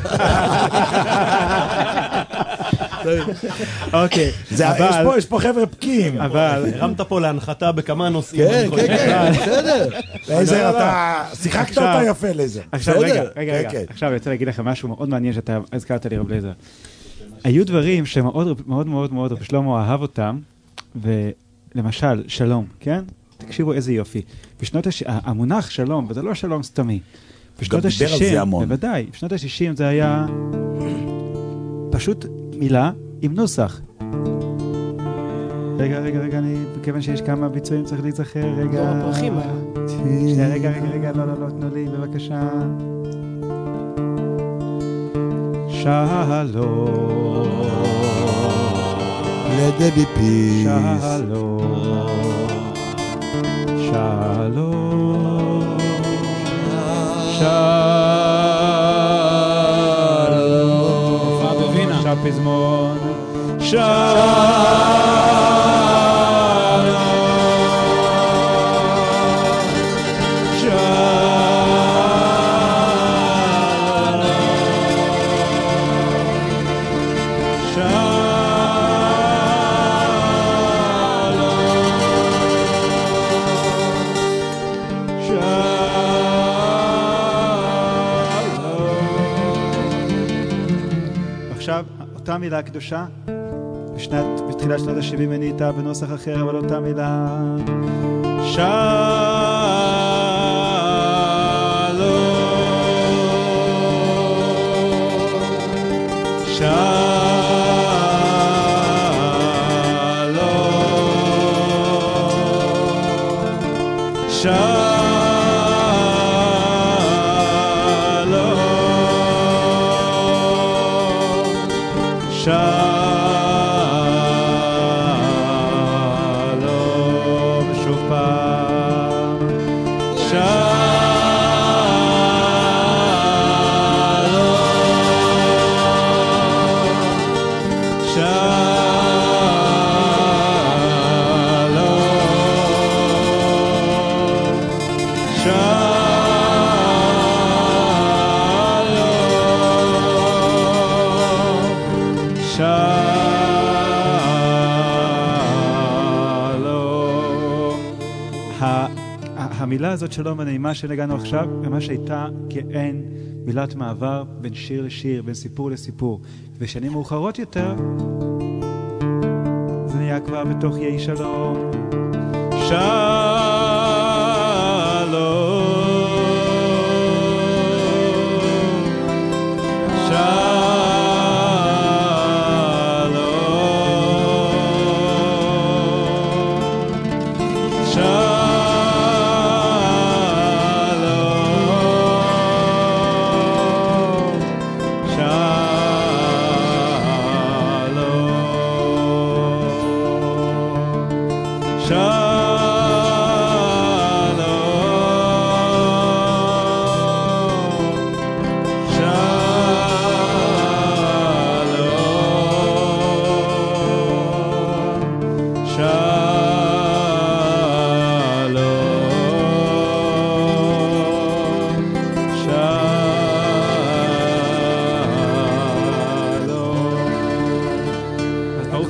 אוקיי, יש פה חבר'ה פקים. אבל הרמת פה להנחתה בכמה נושאים. כן, בסדר. לייזר, אתה שיחקת אותה יפה לייזר. עכשיו, רגע. עכשיו אני רוצה להגיד לך משהו מאוד מעניין שאתה הזכרת לי, רב לייזר. היו דברים שמאוד מאוד מאוד מאוד רב שלמה אהב אותם, ולמשל, שלום, כן? תקשיבו איזה יופי. המונח שלום, וזה לא שלום סתמי. בשנות ה-60, בוודאי, בשנות ה-60 זה היה פשוט מילה עם נוסח. רגע, אני, בכיוון שיש כמה ביצועים צריך להיזכר, רגע. דור הפרחים היה. רגע, לא, תנו לי, בבקשה. שלום. לדבי פיס. שלום. עכשיו פזמון. אותה מילה קדושה, בתחילת שנות ה-70 אני איתה בנוסח אחר, אבל אותה מילה המילה הזאת שלום הנעימה שנגענו עכשיו, ממש הייתה כאין מילת מעבר בין שיר לשיר, בין סיפור לסיפור. ושנים מאוחרות יותר, זה נהיה כבר בתוך יהי שלום. שלום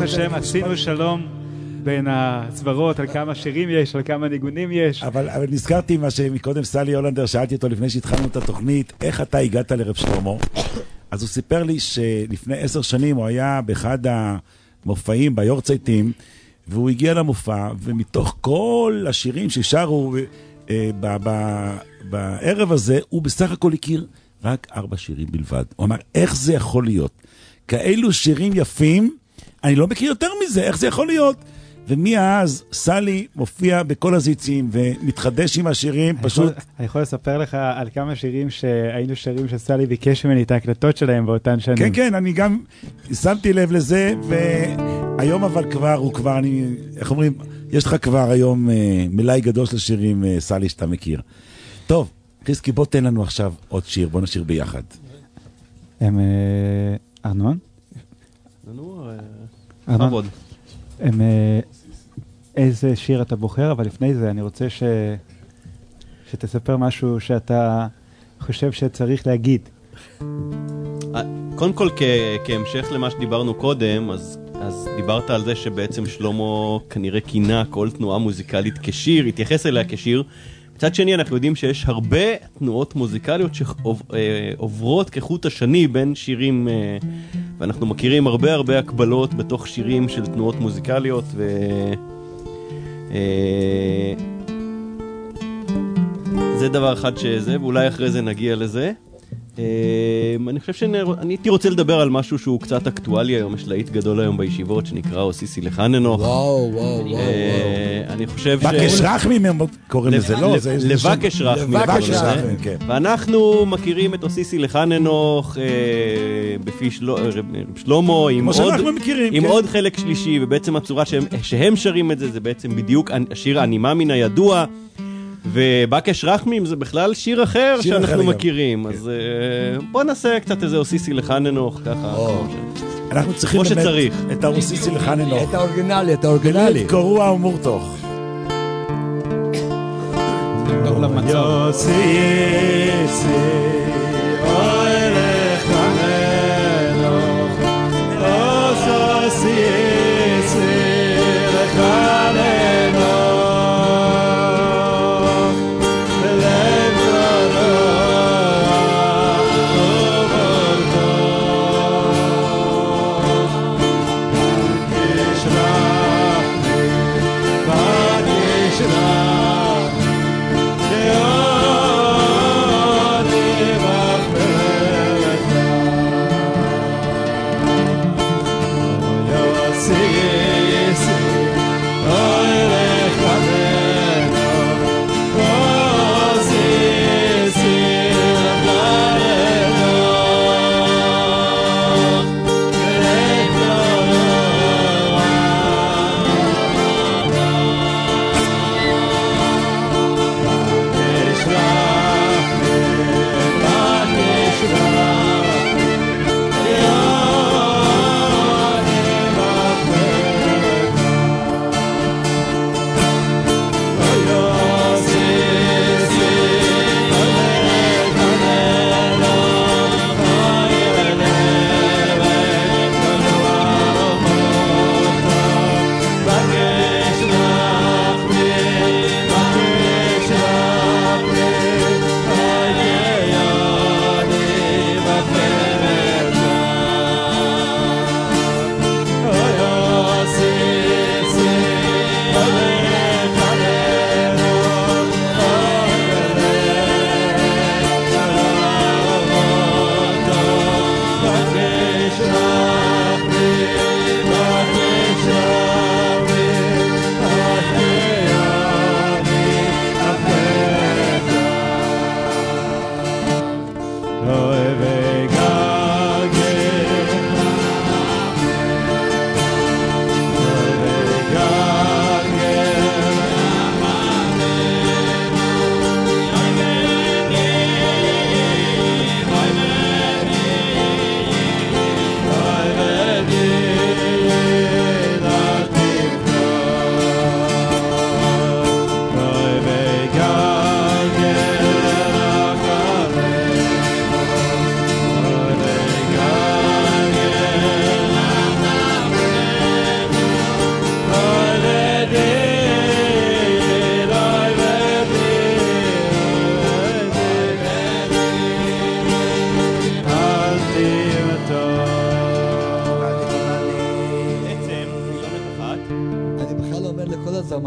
השם עשינו שלום בין הצברות, על כמה שירים יש, על כמה ניגונים יש. אבל נזכרתי מה שמקודם סלי הולנדר, שאלתי אותו לפני שהתחלנו את התוכנית, איך אתה הגעת לרב שלמה? אז הוא סיפר לי שלפני 10 שנים הוא היה באחד המופעים ביורצייטים, והוא הגיע למופע, ומתוך כל השירים ששרו בערב הזה, הוא בסך הכל הכיר רק 4 שירים בלבד. הוא אמר, איך זה יכול להיות? כאלו שירים יפים, אני לא מכיר יותר מזה, איך זה יכול להיות? ומאז סלי מופיע בכל הזיצים ומתחדש עם השירים, פשוט... אני יכול לספר לך על כמה שירים שהיינו שרים שסלי ביקש ממני את ההקלטות שלהם באותן שנים. כן, כן, אני גם שמתי לב לזה, והיום אבל כבר, הוא כבר, איך אומרים, יש לך כבר היום מלאי גדול של שירים, סלי, שאתה מכיר. טוב, חיזקי, בוא תן לנו עכשיו עוד שיר, בוא נשיר ביחד. ארנון? ארנון. איזה שיר אתה בוחר, אבל לפני זה אני רוצה שתספר משהו שאתה חושב שצריך להגיד. קודם כל, כהמשך למה שדיברנו קודם, אז דיברת על זה שבעצם שלמה כנראה כינה כל תנועה מוזיקלית כשיר, התייחס אליה כשיר. מצד שני, אנחנו יודעים שיש הרבה תנועות מוזיקליות שעוברות כחוט השני בין שירים, ואנחנו מכירים הרבה הקבלות בתוך שירים של תנועות מוזיקליות, זה דבר אחד שזה, ואולי אחרי זה נגיע לזה. אני חושב שאני הייתי רוצה לדבר על משהו שהוא קצת אקטואלי היום, יש להיט גדול היום בישיבות שנקרא אוסיסי לחננוך. וואו. אני חושב בקש רחמים הם קוראים לזה, לא? לבקש רחמים. כן. ואנחנו מכירים את אוסיסי לחננוך בפי שלמה עם עוד חלק שלישי, ובעצם הצורה שהם שרים את זה, זה בעצם בדיוק השיר הנימה מן הידוע, ובקש רחמים זה בכלל שיר אחר שאנחנו מכירים. אז בוא נעשה קצת איזה אוסיסי לחננוך ככה. אנחנו צריכים באמת את האוסיסי לחננוך. את האורגינלי. קורוע ומורתוך. טוב למצב. אוסיסי אוי לחננוך, אוסיסי לחננוך,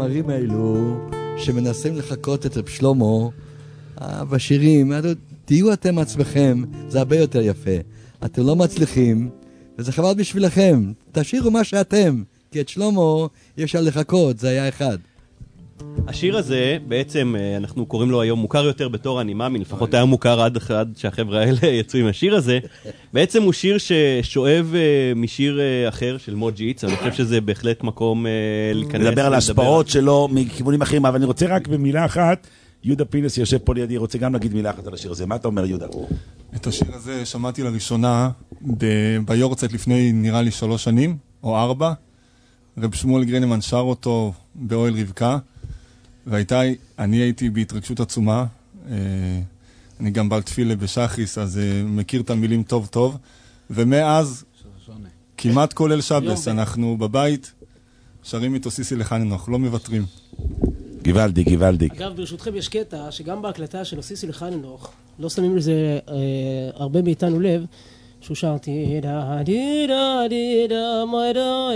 הזמרים האלו שמנסים לחקות את רב שלמה בשירים, תהיו אתם עצמכם, זה הרבה יותר יפה. אתם לא מצליחים, וזה חבל בשבילכם. תשאירו מה שאתם, כי את שלמה אי אפשר לחקות, זה היה אחד. השיר הזה, בעצם אנחנו קוראים לו היום מוכר יותר בתור אני מאמין, לפחות היה מוכר עד שהחבר'ה האלה יצאו עם השיר הזה. בעצם הוא שיר ששואב משיר אחר של מוג'יץ, אני חושב שזה בהחלט מקום להיכנס. לדבר על ההשפעות שלו מכיוונים אחרים, אבל אני רוצה רק במילה אחת, יהודה פינס יושב פה לידי, רוצה גם להגיד מילה אחת על השיר הזה. מה אתה אומר, יהודה? את השיר הזה שמעתי לראשונה ביורצייט לפני נראה לי 3 שנים, או 4. רב שמואל גרינמן שר אותו באוהל רבקה, אני הייתי בהתרגשות עצומה. אני גם בעל תפילה בשחריס, אז מכיר את המילים טוב טוב. ומאז, כמעט כל אל שבס, אנחנו בבית, שרים איתו סיסי לחנינוך, לא מוותרים. גוואלדיק. אגב, ברשותכם יש קטע שגם בהקלטה של סיסי לחנינוך, לא שמים לזה הרבה מאיתנו לב, שהוא שר תידה דידה דידה מיידה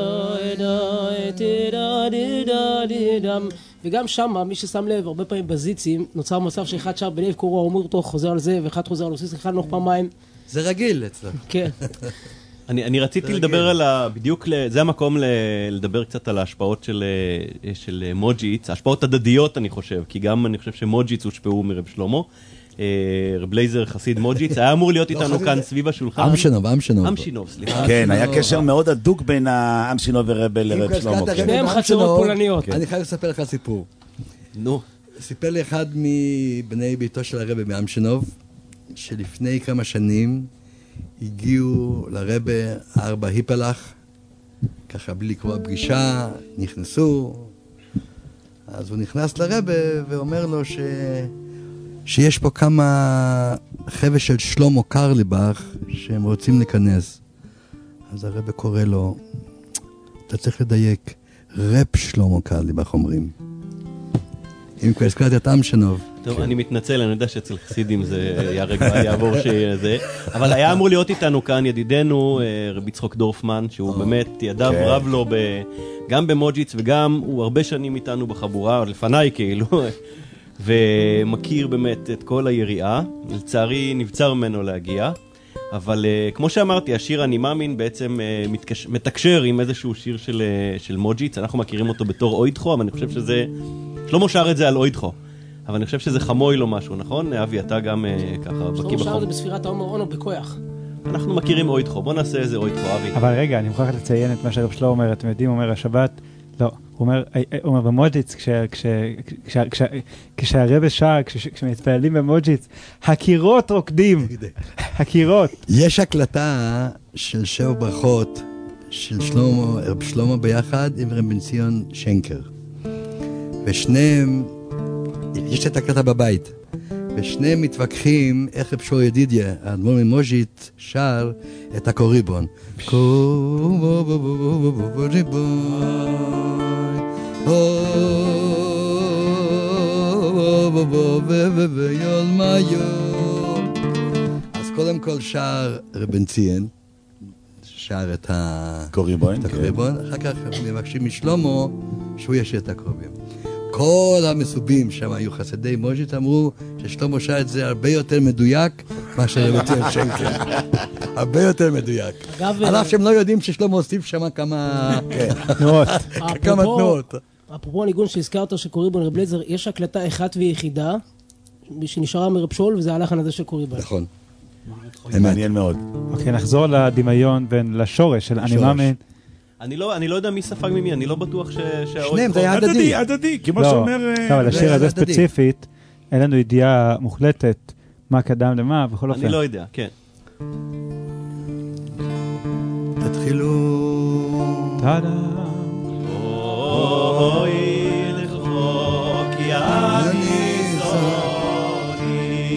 דידה, וגם שם מי ששם לב הרבה פעמים בזיצים נוצר מצב שאחד שר בלב קורא אומר אותו חוזר על זה ואחד חוזר על סיסי לחנינוך פעמיים. זה רגיל אצלנו. כן. אני רציתי לדבר על בדיוק, זה המקום לדבר קצת על ההשפעות של מוג'יץ, השפעות הדדיות אני חושב, כי גם אני חושב שמוג'יץ הושפעו מרב שלמה. רב לייזר חסיד מוג'יץ, היה אמור להיות איתנו כאן סביב השולחן. אמשינוב, סליחה. כן, היה קשר מאוד הדוק בין האמשינוב ורב לרב שלמה. שניהם חצרות פולניות. אני חייב לספר לך סיפור. נו. סיפר לי אחד מבני ביתו של הרב מאמשינוב, שלפני כמה שנים הגיעו לרבה 4 היפלח, ככה בלי לקרוא פגישה, נכנסו, אז הוא נכנס לרבה ואומר לו שיש פה כמה חבר'ה של שלמה קרליבך שהם רוצים להיכנס. אז הרב קורא לו, אתה צריך לדייק, רב שלמה קרליבך אומרים. אם כבר הזכרתי את אמשינוב. טוב, אני מתנצל, אני יודע שאצל חסידים זה יעבור שיהיה זה, אבל היה אמור להיות איתנו כאן ידידנו רבי יצחק דורפמן, שהוא באמת ידיו רב לו גם במוג'יץ וגם הוא הרבה שנים איתנו בחבורה, לפניי כאילו, ומכיר באמת את כל היריעה. לצערי נבצר ממנו להגיע, אבל כמו שאמרתי, השיר אני מאמין בעצם מתקשר עם איזשהו שיר של מוג'יץ. אנחנו מכירים אותו בתור אוידחו, אבל אני חושב שזה, שלמה שר את זה על אוידחו, אבל אני חושב שזה חמוי לו משהו, נכון? אבי, אתה גם ככה בקי בחום. שלמה שר את זה בספירת העומר אונו בכוח. אנחנו מכירים אוידחו, בוא נעשה איזה אוידחו, אבי. אבל רגע, אני מוכרח לציין את מה שרב שלמה אומר, אתם יודעים, אומר השבת, לא, הוא אומר במוג'יץ, כשהרבא שר, כשמתפללים במוג'יץ, הקירות רוקדים, הקירות. יש הקלטה של 7 ברכות של רב שלמה ביחד עם רב בן ציון שנקר. ושניהם, יש את הקלטה בבית, ושניהם מתווכחים איך רב שור ידידיה, האדמו"ר ממוג'יץ, שר את הקוריבון. אז קודם כל שר רב בן ציון, שר את הקוריבון, אחר כך מבקשים משלמה שהוא ישיר את הקוריבון. כל המסובים שם היו חסידי מוג'יץ, אמרו ששלמה שר את זה הרבה יותר מדויק מאשר רב ציון שנקר. הרבה יותר מדויק. על אף שהם לא יודעים ששלמה הוסיף שם כמה תנועות. אפרופו הניגון שהזכרת שקוריבון רב לייזר, יש הקלטה אחת ויחידה שנשארה מרב שול, וזה הלחן הזה של קוריבון. נכון. מעניין מאוד. אוקיי, נחזור לדמיון ולשורש של אני מאמין. אני לא יודע מי ספג ממי, אני לא בטוח שניהם, זה היה הדדי, כמו שאומר... לא, אבל השיר הזה ספציפית, אין לנו ידיעה מוחלטת מה קדם למה, בכל אופן. אני לא יודע, כן. תתחילו... תודה. אוי לחוק יעני זוני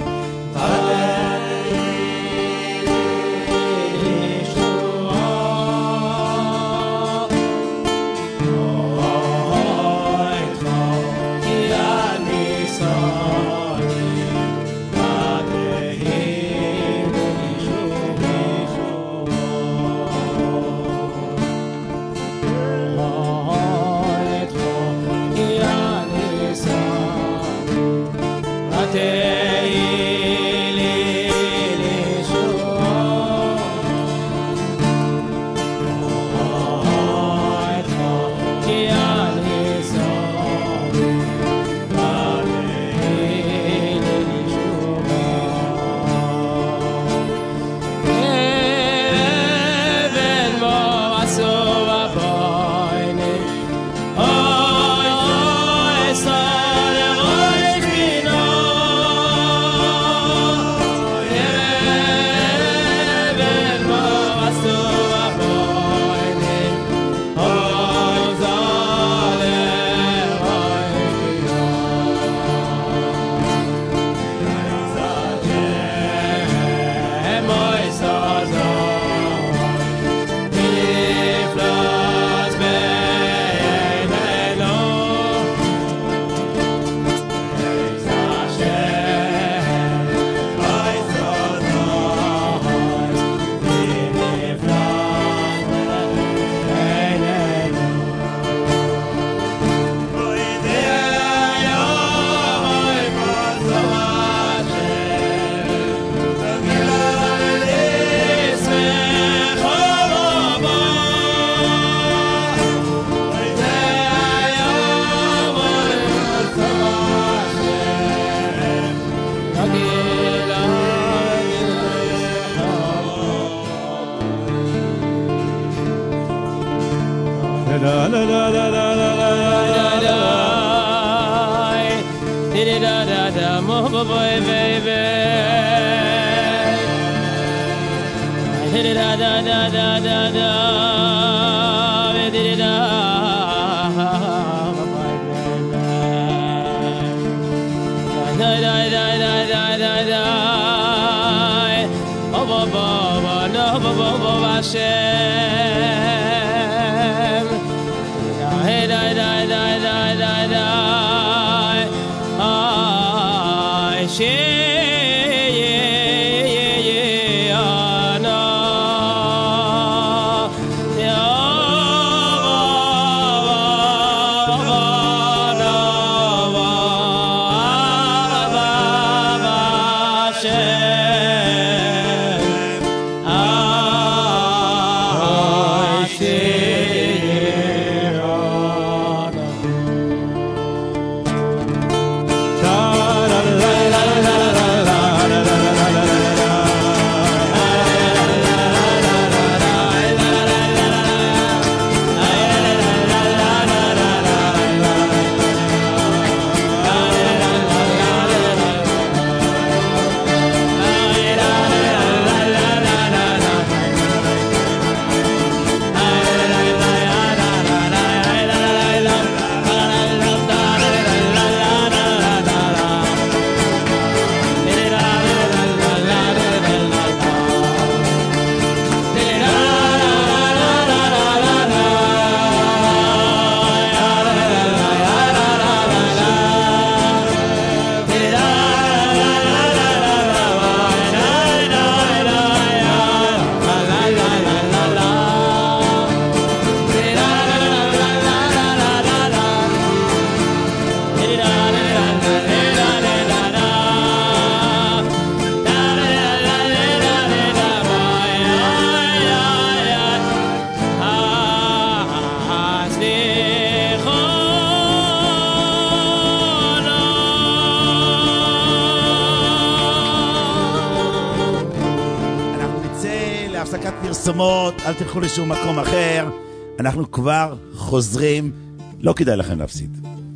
פרסומות, אל תלכו לשום מקום אחר, אנחנו כבר חוזרים, לא כדאי לכם להפסיד.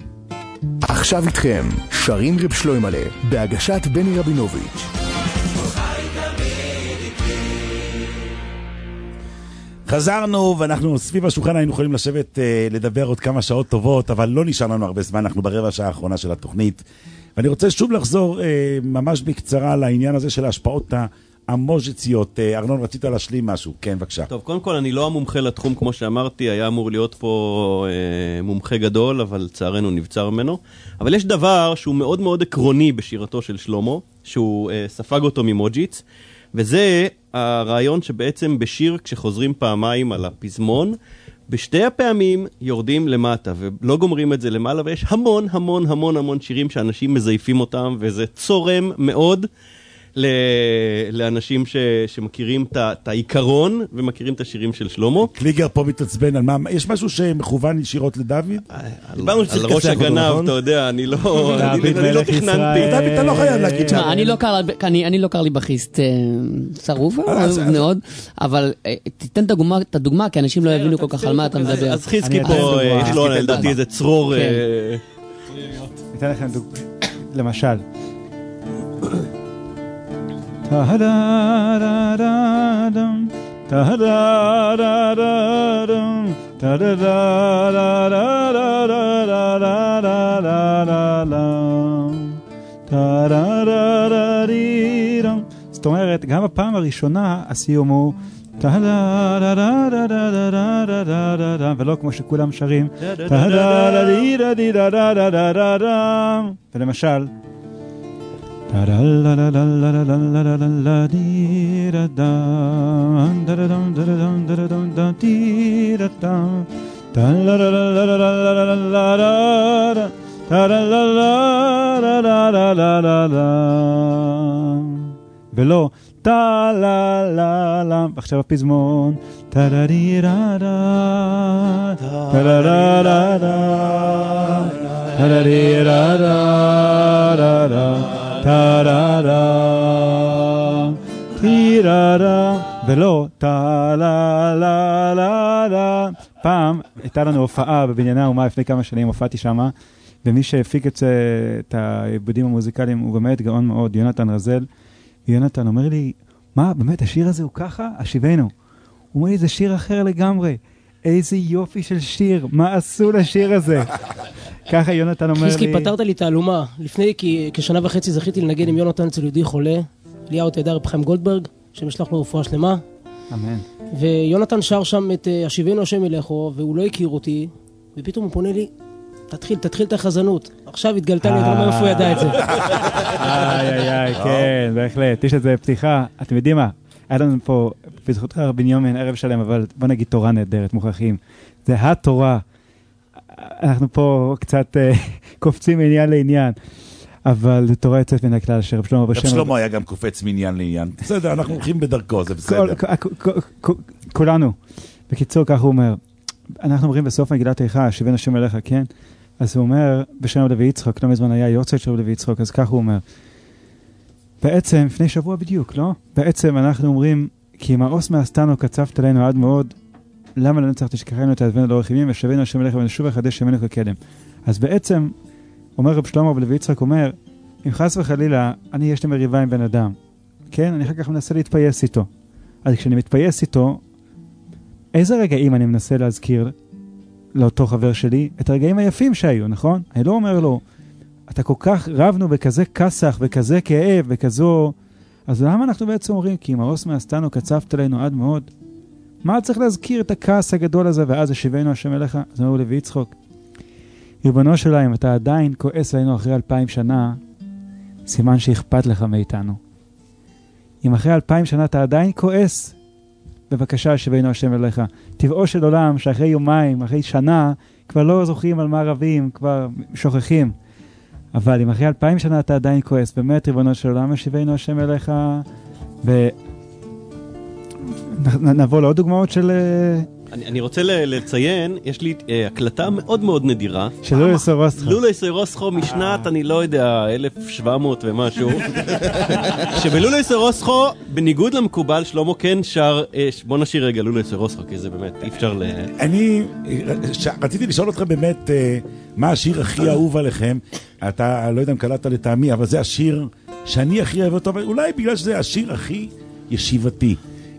עכשיו איתכם, שרים רב שלוימלה, בהגשת בני רבינוביץ'. חזרנו ואנחנו סביב השולחן, היינו יכולים לשבת לדבר עוד כמה שעות טובות, אבל לא נשאר לנו הרבה זמן, אנחנו ברבע שעה האחרונה של התוכנית. ואני רוצה שוב לחזור ממש בקצרה לעניין הזה של ההשפעות המוז'יציות. ארנון, רצית להשלים משהו? כן, בבקשה. טוב, קודם כל אני לא המומחה לתחום, כמו שאמרתי, היה אמור להיות פה מומחה גדול, אבל לצערנו נבצר ממנו. אבל יש דבר שהוא מאוד מאוד עקרוני בשירתו של שלמה, שהוא ספג אותו ממוג'יץ, וזה הרעיון שבעצם בשיר, כשחוזרים פעמיים על הפזמון, בשתי הפעמים יורדים למטה, ולא גומרים את זה למעלה, ויש המון המון המון המון שירים שאנשים מזייפים אותם, וזה צורם מאוד לאנשים שמכירים את העיקרון, ומכירים את השירים של שלמה. קליגר פה מתעצבן על מה, יש משהו שמכוון ישירות לדוד? על ראש הגנב, אתה יודע, אני לא תכננתי. דוד, אתה לא חייב להגיד שם. אני לא קרליבכיסט שרוף מאוד, אבל תיתן את הדוגמה, כי אנשים לא יבינו כל כך על מה אתה מדבר. אז חיזקי פה, יש לו לדעתי איזה צרור. ניתן לכם דוגמה, למשל. זאת אומרת, גם בפעם הראשונה הסיום הוא ולא כמו שכולם שרים ולמשל ולא טה לה לה לה, ועכשיו הפזמון טה לה די רה רה טה לה רה רה רה טה לה די רה רה רה רה טה לה רה טי רה רה ולא טה לה לה לה לה פעם הייתה לנו הופעה בבנייני האומה לפני כמה שנים, הופעתי שמה, ומי שהפיק את העיבודים המוזיקליים הוא באמת גאון מאוד, יונתן רזל. יונתן אומר לי, מה, באמת, השיר הזה הוא ככה? השיבנו. הוא אומר לי, זה שיר אחר לגמרי. איזה יופי של שיר, מה עשו לשיר הזה? ככה יונתן אומר לי... חיסקי, פתרת לי תעלומה. לפני כשנה וחצי זכיתי לנגן עם יונתן אצל יהודי חולה, אליהו תדר רב חיים גולדברג, שמשלח לו רפואה שלמה. אמן. ויונתן שר שם את השיבנו השם אליכו, והוא לא הכיר אותי, ופתאום הוא פונה לי, תתחיל את החזנות. עכשיו התגלתה לי, אתה לא אומר איפה הוא ידע את זה. איי, כן, בהחלט. יש איזה פתיחה, אתם יודעים מה? היה לנו פה, בזכותך בן יומן, ערב שלם, אבל בוא נגיד תורה נהדרת, מוכרחים. זה התורה. אנחנו פה קצת קופצים מעניין לעניין, אבל זו תורה יוצאת מן הכלל, שרב שלמה בשם... רב שלמה היה גם קופץ מעניין לעניין. בסדר, אנחנו הולכים בדרכו, זה בסדר. כולנו. בקיצור, כך הוא אומר, אנחנו אומרים בסוף מגילת איכה, שיבנו השם אליך, כן? אז הוא אומר, בשם רב לוי יצחק, לא מזמן היה יורצייט של רב לוי יצחק, אז כך הוא אומר. בעצם, לפני שבוע בדיוק, לא? בעצם אנחנו אומרים, כי אם העוס מעשתנו קצבת עלינו עד מאוד, למה לנצח תשכחנו את העזבנו לאורך ימים, ושבנו השם אליך ונשוב וחדש ימינו כקדם. אז בעצם, אומר רב שלמה רב לוי יצחק, אומר, אם חס וחלילה, יש לי מריבה עם בן אדם, כן? אני אחר כך מנסה להתפייס איתו. אז כשאני מתפייס איתו, איזה רגעים אני מנסה להזכיר לאותו חבר שלי? את הרגעים היפים שהיו, נכון? אני לא אומר לו, אתה כל כך רבנו בכזה כסח, בכזה כאב, בכזו... אז למה אנחנו בעצם אומרים? כי אם העוס מעשתנו קצבת עלינו עד מאוד, מה צריך להזכיר את הכעס הגדול הזה, ואז השיבנו השם אליך? אז אמרו לוי יצחק, ריבונו שלהם, אתה עדיין כועס עלינו אחרי 2000 שנה, סימן שאכפת לך מאיתנו. אם אחרי 2000 שנה אתה עדיין כועס, בבקשה שיבנו השם אליך. טבעו של עולם שאחרי יומיים, אחרי שנה, כבר לא זוכרים על מה רבים, כבר שוכחים. אבל אם אחרי 2000 שנה אתה עדיין כועס, באמת ריבונו של עולם, שיבנו השם אליך, ונבוא לעוד דוגמאות של... אני רוצה לציין, יש לי הקלטה מאוד מאוד נדירה. של לולי סורוסחו. לולי סורוסחו משנת, אני לא יודע, 1700 ומשהו. שבלולי סורוסחו, בניגוד למקובל, שלמה כן שר, בוא נשאיר רגע לולי סורוסחו, כי זה באמת, אי אפשר אני רציתי לשאול אותך באמת, מה השיר הכי אהוב עליכם? אתה לא יודע אם קלטת לטעמי, אבל זה השיר שאני הכי אוהב אותו, אולי בגלל שזה השיר הכי ישיבתי.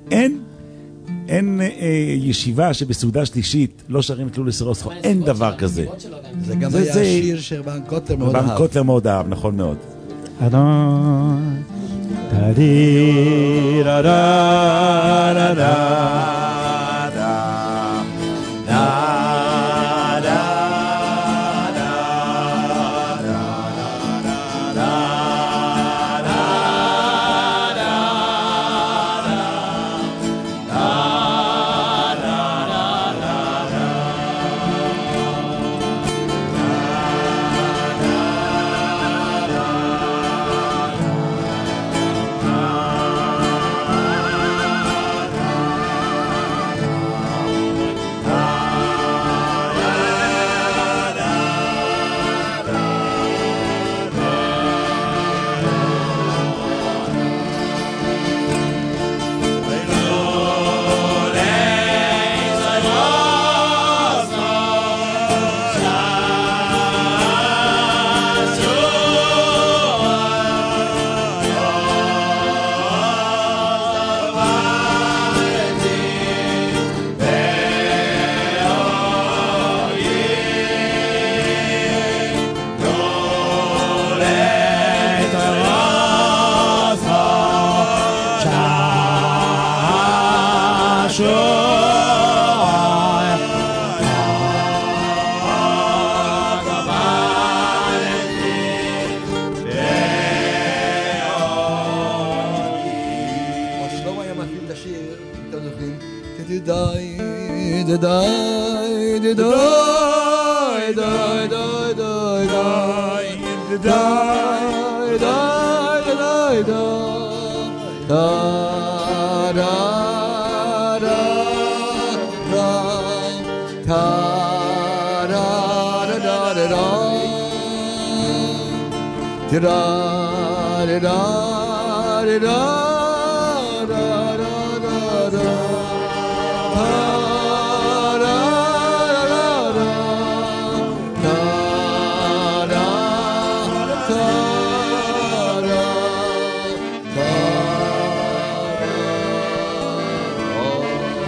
אין ישיבה שבסעודה שלישית לא שרים את לולי סורוסחו, אין דבר כזה. זה גם היה שיר שרבן קוטלר מאוד אהב. רבן קוטלר מאוד אהב, נכון מאוד. אדון תדי רה רה רה רה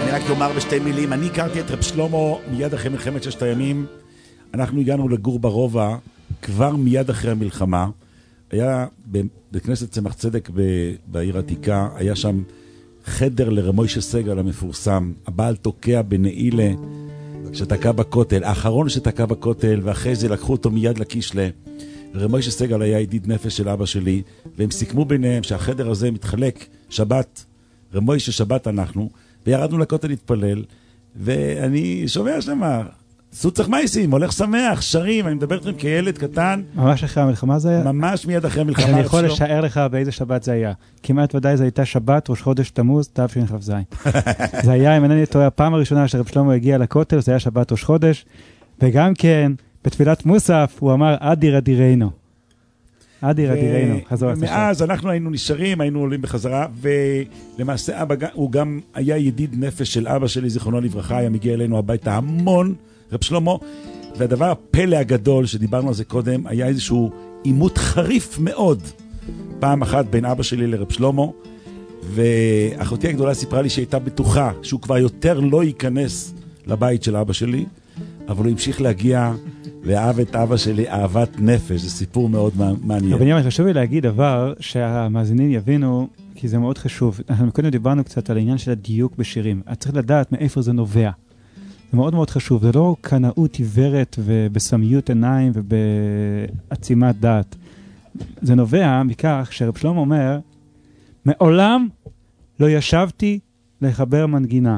אני רק אומר בשתי מילים, אני הכרתי את רב שלמה מיד אחרי מלחמת ששת הימים. אנחנו הגענו לגור ברובע כבר מיד אחרי המלחמה. היה בכנסת צמח צדק בעיר עתיקה, היה שם חדר לרמוישה סגל המפורסם, הבעל תוקע בנעילה שתקע בכותל, האחרון שתקע בכותל, ואחרי זה לקחו אותו מיד לקישלה. רמוישה סגל היה ידיד נפש של אבא שלי, והם סיכמו ביניהם שהחדר הזה מתחלק שבת, רמוישה שבת אנחנו, וירדנו לכותל להתפלל, ואני שומע שמה, סוצח מייסים, הולך שמח, שרים, אני מדבר איתכם כילד קטן. ממש אחרי המלחמה זה היה? ממש מיד אחרי המלחמה. אני יכול לשער לך באיזה שבת זה היה. כמעט ודאי זה הייתה שבת, ראש חודש תמוז, תשכ"ז. זה היה, אם אינני טועה, הפעם הראשונה שרב שלמה הגיע לכותל, זה היה שבת ראש חודש, וגם כן, בתפילת מוסף, הוא אמר, אדיר אדירנו. אדיר אדירנו, חזור לספר. מאז אנחנו היינו נשארים, היינו עולים בחזרה, ולמעשה אבא, הוא גם היה ידיד נפש של אבא שלי, זיכרונו לברכה, היה מגיע אלינו הביתה המון, רב שלמה, והדבר הפלא הגדול שדיברנו על זה קודם, היה איזשהו עימות חריף מאוד, פעם אחת בין אבא שלי לרב שלמה, ואחותי הגדולה סיפרה לי שהייתה בטוחה שהוא כבר יותר לא ייכנס לבית של אבא שלי, אבל הוא המשיך להגיע ואהב את אבא שלי אהבת נפש. זה סיפור מאוד מעניין. אבל יאמר, חשוב לי להגיד דבר שהמאזינים יבינו, כי זה מאוד חשוב. אנחנו קודם דיברנו קצת על העניין של הדיוק בשירים. את צריך לדעת מאיפה זה נובע. זה מאוד מאוד חשוב. זה לא קנאות עיוורת ובסמיות עיניים ובעצימת דעת. זה נובע מכך שרב שלמה אומר, מעולם לא ישבתי לחבר מנגינה.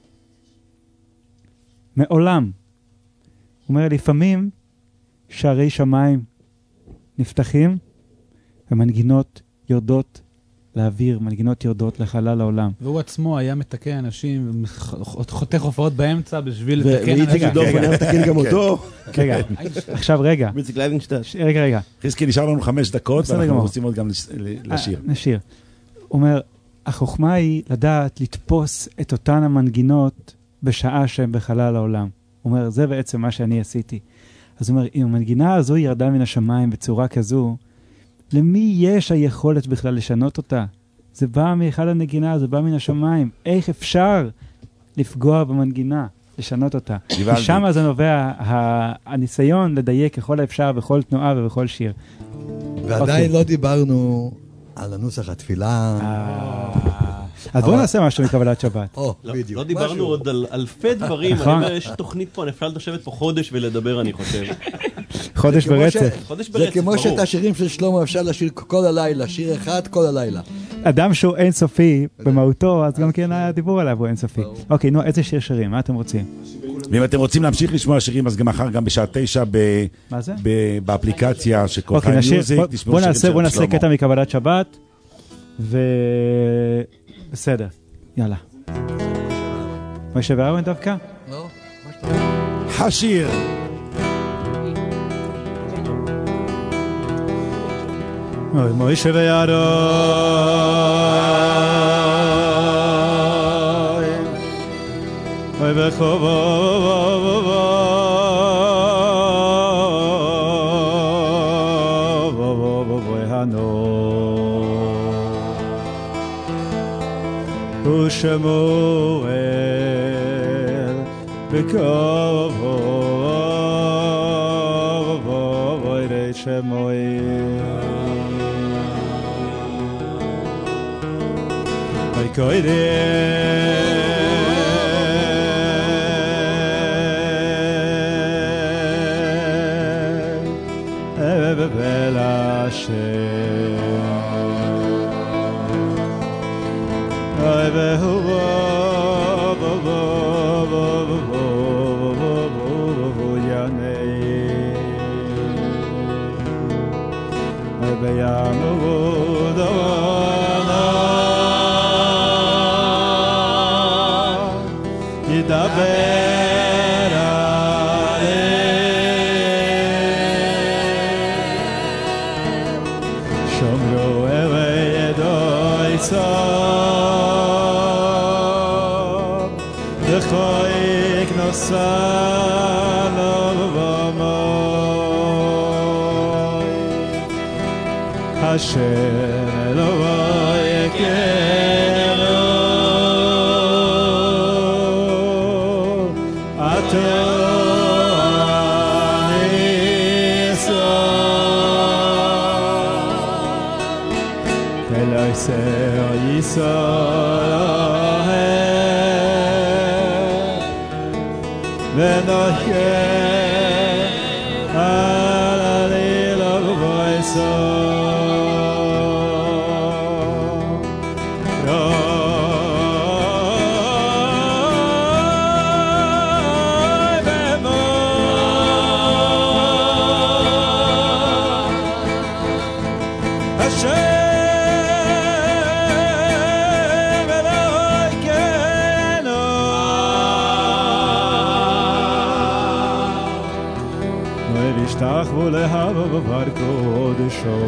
מעולם. הוא אומר, לפעמים שערי שמיים נפתחים ומנגינות יורדות לאוויר, מנגינות יורדות לחלל העולם. והוא עצמו היה מתקן אנשים, חותך הופעות באמצע בשביל לתקן אנשים. ואיציק דוב היה מתקן גם אותו. רגע, עכשיו רגע. איציק לוינשטיין. רגע. חזקי, נשאר לנו 5 דקות, ואנחנו רוצים עוד גם לשיר. נשיר. הוא אומר, החוכמה היא לדעת לתפוס את אותן המנגינות בשעה שהן בחלל העולם. הוא אומר, זה בעצם מה שאני עשיתי. אז הוא אומר, אם המנגינה הזו ירדה מן השמיים בצורה כזו, למי יש היכולת בכלל לשנות אותה? זה בא מאחד הנגינה, זה בא מן השמיים. איך אפשר לפגוע במנגינה, לשנות אותה? משם זה נובע הניסיון לדייק ככל האפשר בכל תנועה ובכל שיר. ועדיין לא דיברנו על הנוסח התפילה. אז בואו נעשה משהו מקבלת שבת. לא דיברנו עוד על אלפי דברים, יש תוכנית פה, נפלא לשבת פה חודש ולדבר, אני חושב. חודש ברצף. זה כמו שאת השירים של שלמה אפשר לשיר כל הלילה, שיר אחד כל הלילה. אדם שהוא אינסופי במהותו, אז גם כן הדיבור עליו הוא אינסופי. אוקיי, נו, איזה שיר שירים? מה אתם רוצים? ואם אתם רוצים להמשיך לשמוע שירים, אז גם מחר, גם בשעה 9 באפליקציה של כל חיים מיוזיק, תשמעו שירים של שלמה. בואו נעשה קטע מקבלת שבת, בסדר, יאללה. משה ואהרון דווקא? לא. השיר. אוי משה ואהרון אוי ושמואל וכבוד את שמואל ויקודם ולהשם אוי והוא יענה אוי ביעמוד ידבר עליהם שומרו אלי ידוי צום דחויק נוסע לבמוי השם אלוהי יקרו ונוחה על הלילה ובויסו תחבו להבא בבר קודשו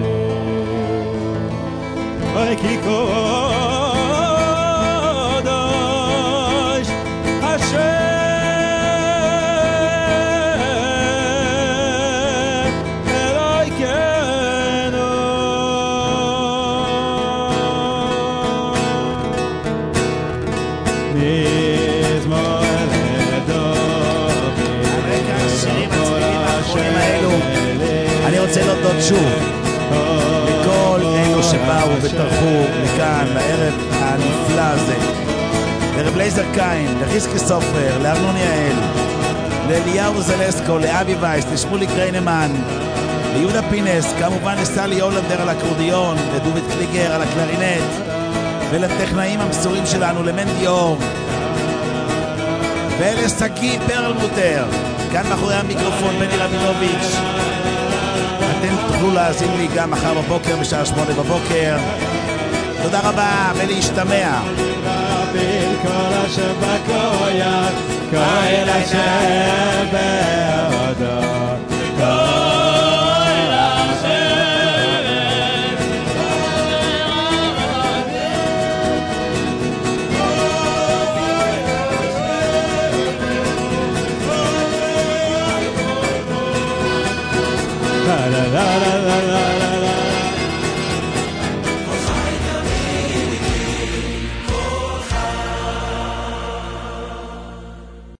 אי כי קודש השם אלוהינו מזמור אני רוצה להודות שוב לכל אלו שבאו וטרחו לכאן, לערב הנפלא הזה, לרב לייזר קין, לחיזקי סופר, לארנון יעל, לאליהו זלסקו, לאבי וייס, לשמולי גריינמן, ליהודה פינס, כמובן לסלי הולנדר על הקורדיון, לדוביד קליגר על הקלרינט, ולטכנאים המסורים שלנו, למנדי אור, ולסקי פרלמוטר, כאן מאחורי המיקרופון בני רבינוביץ'. אתם תוכלו להאזין לי גם מחר בבוקר בשעה 8 בבוקר. תודה רבה ולהשתמע. כל השם בקויח, כל השם בעודו, כל השם la la la la la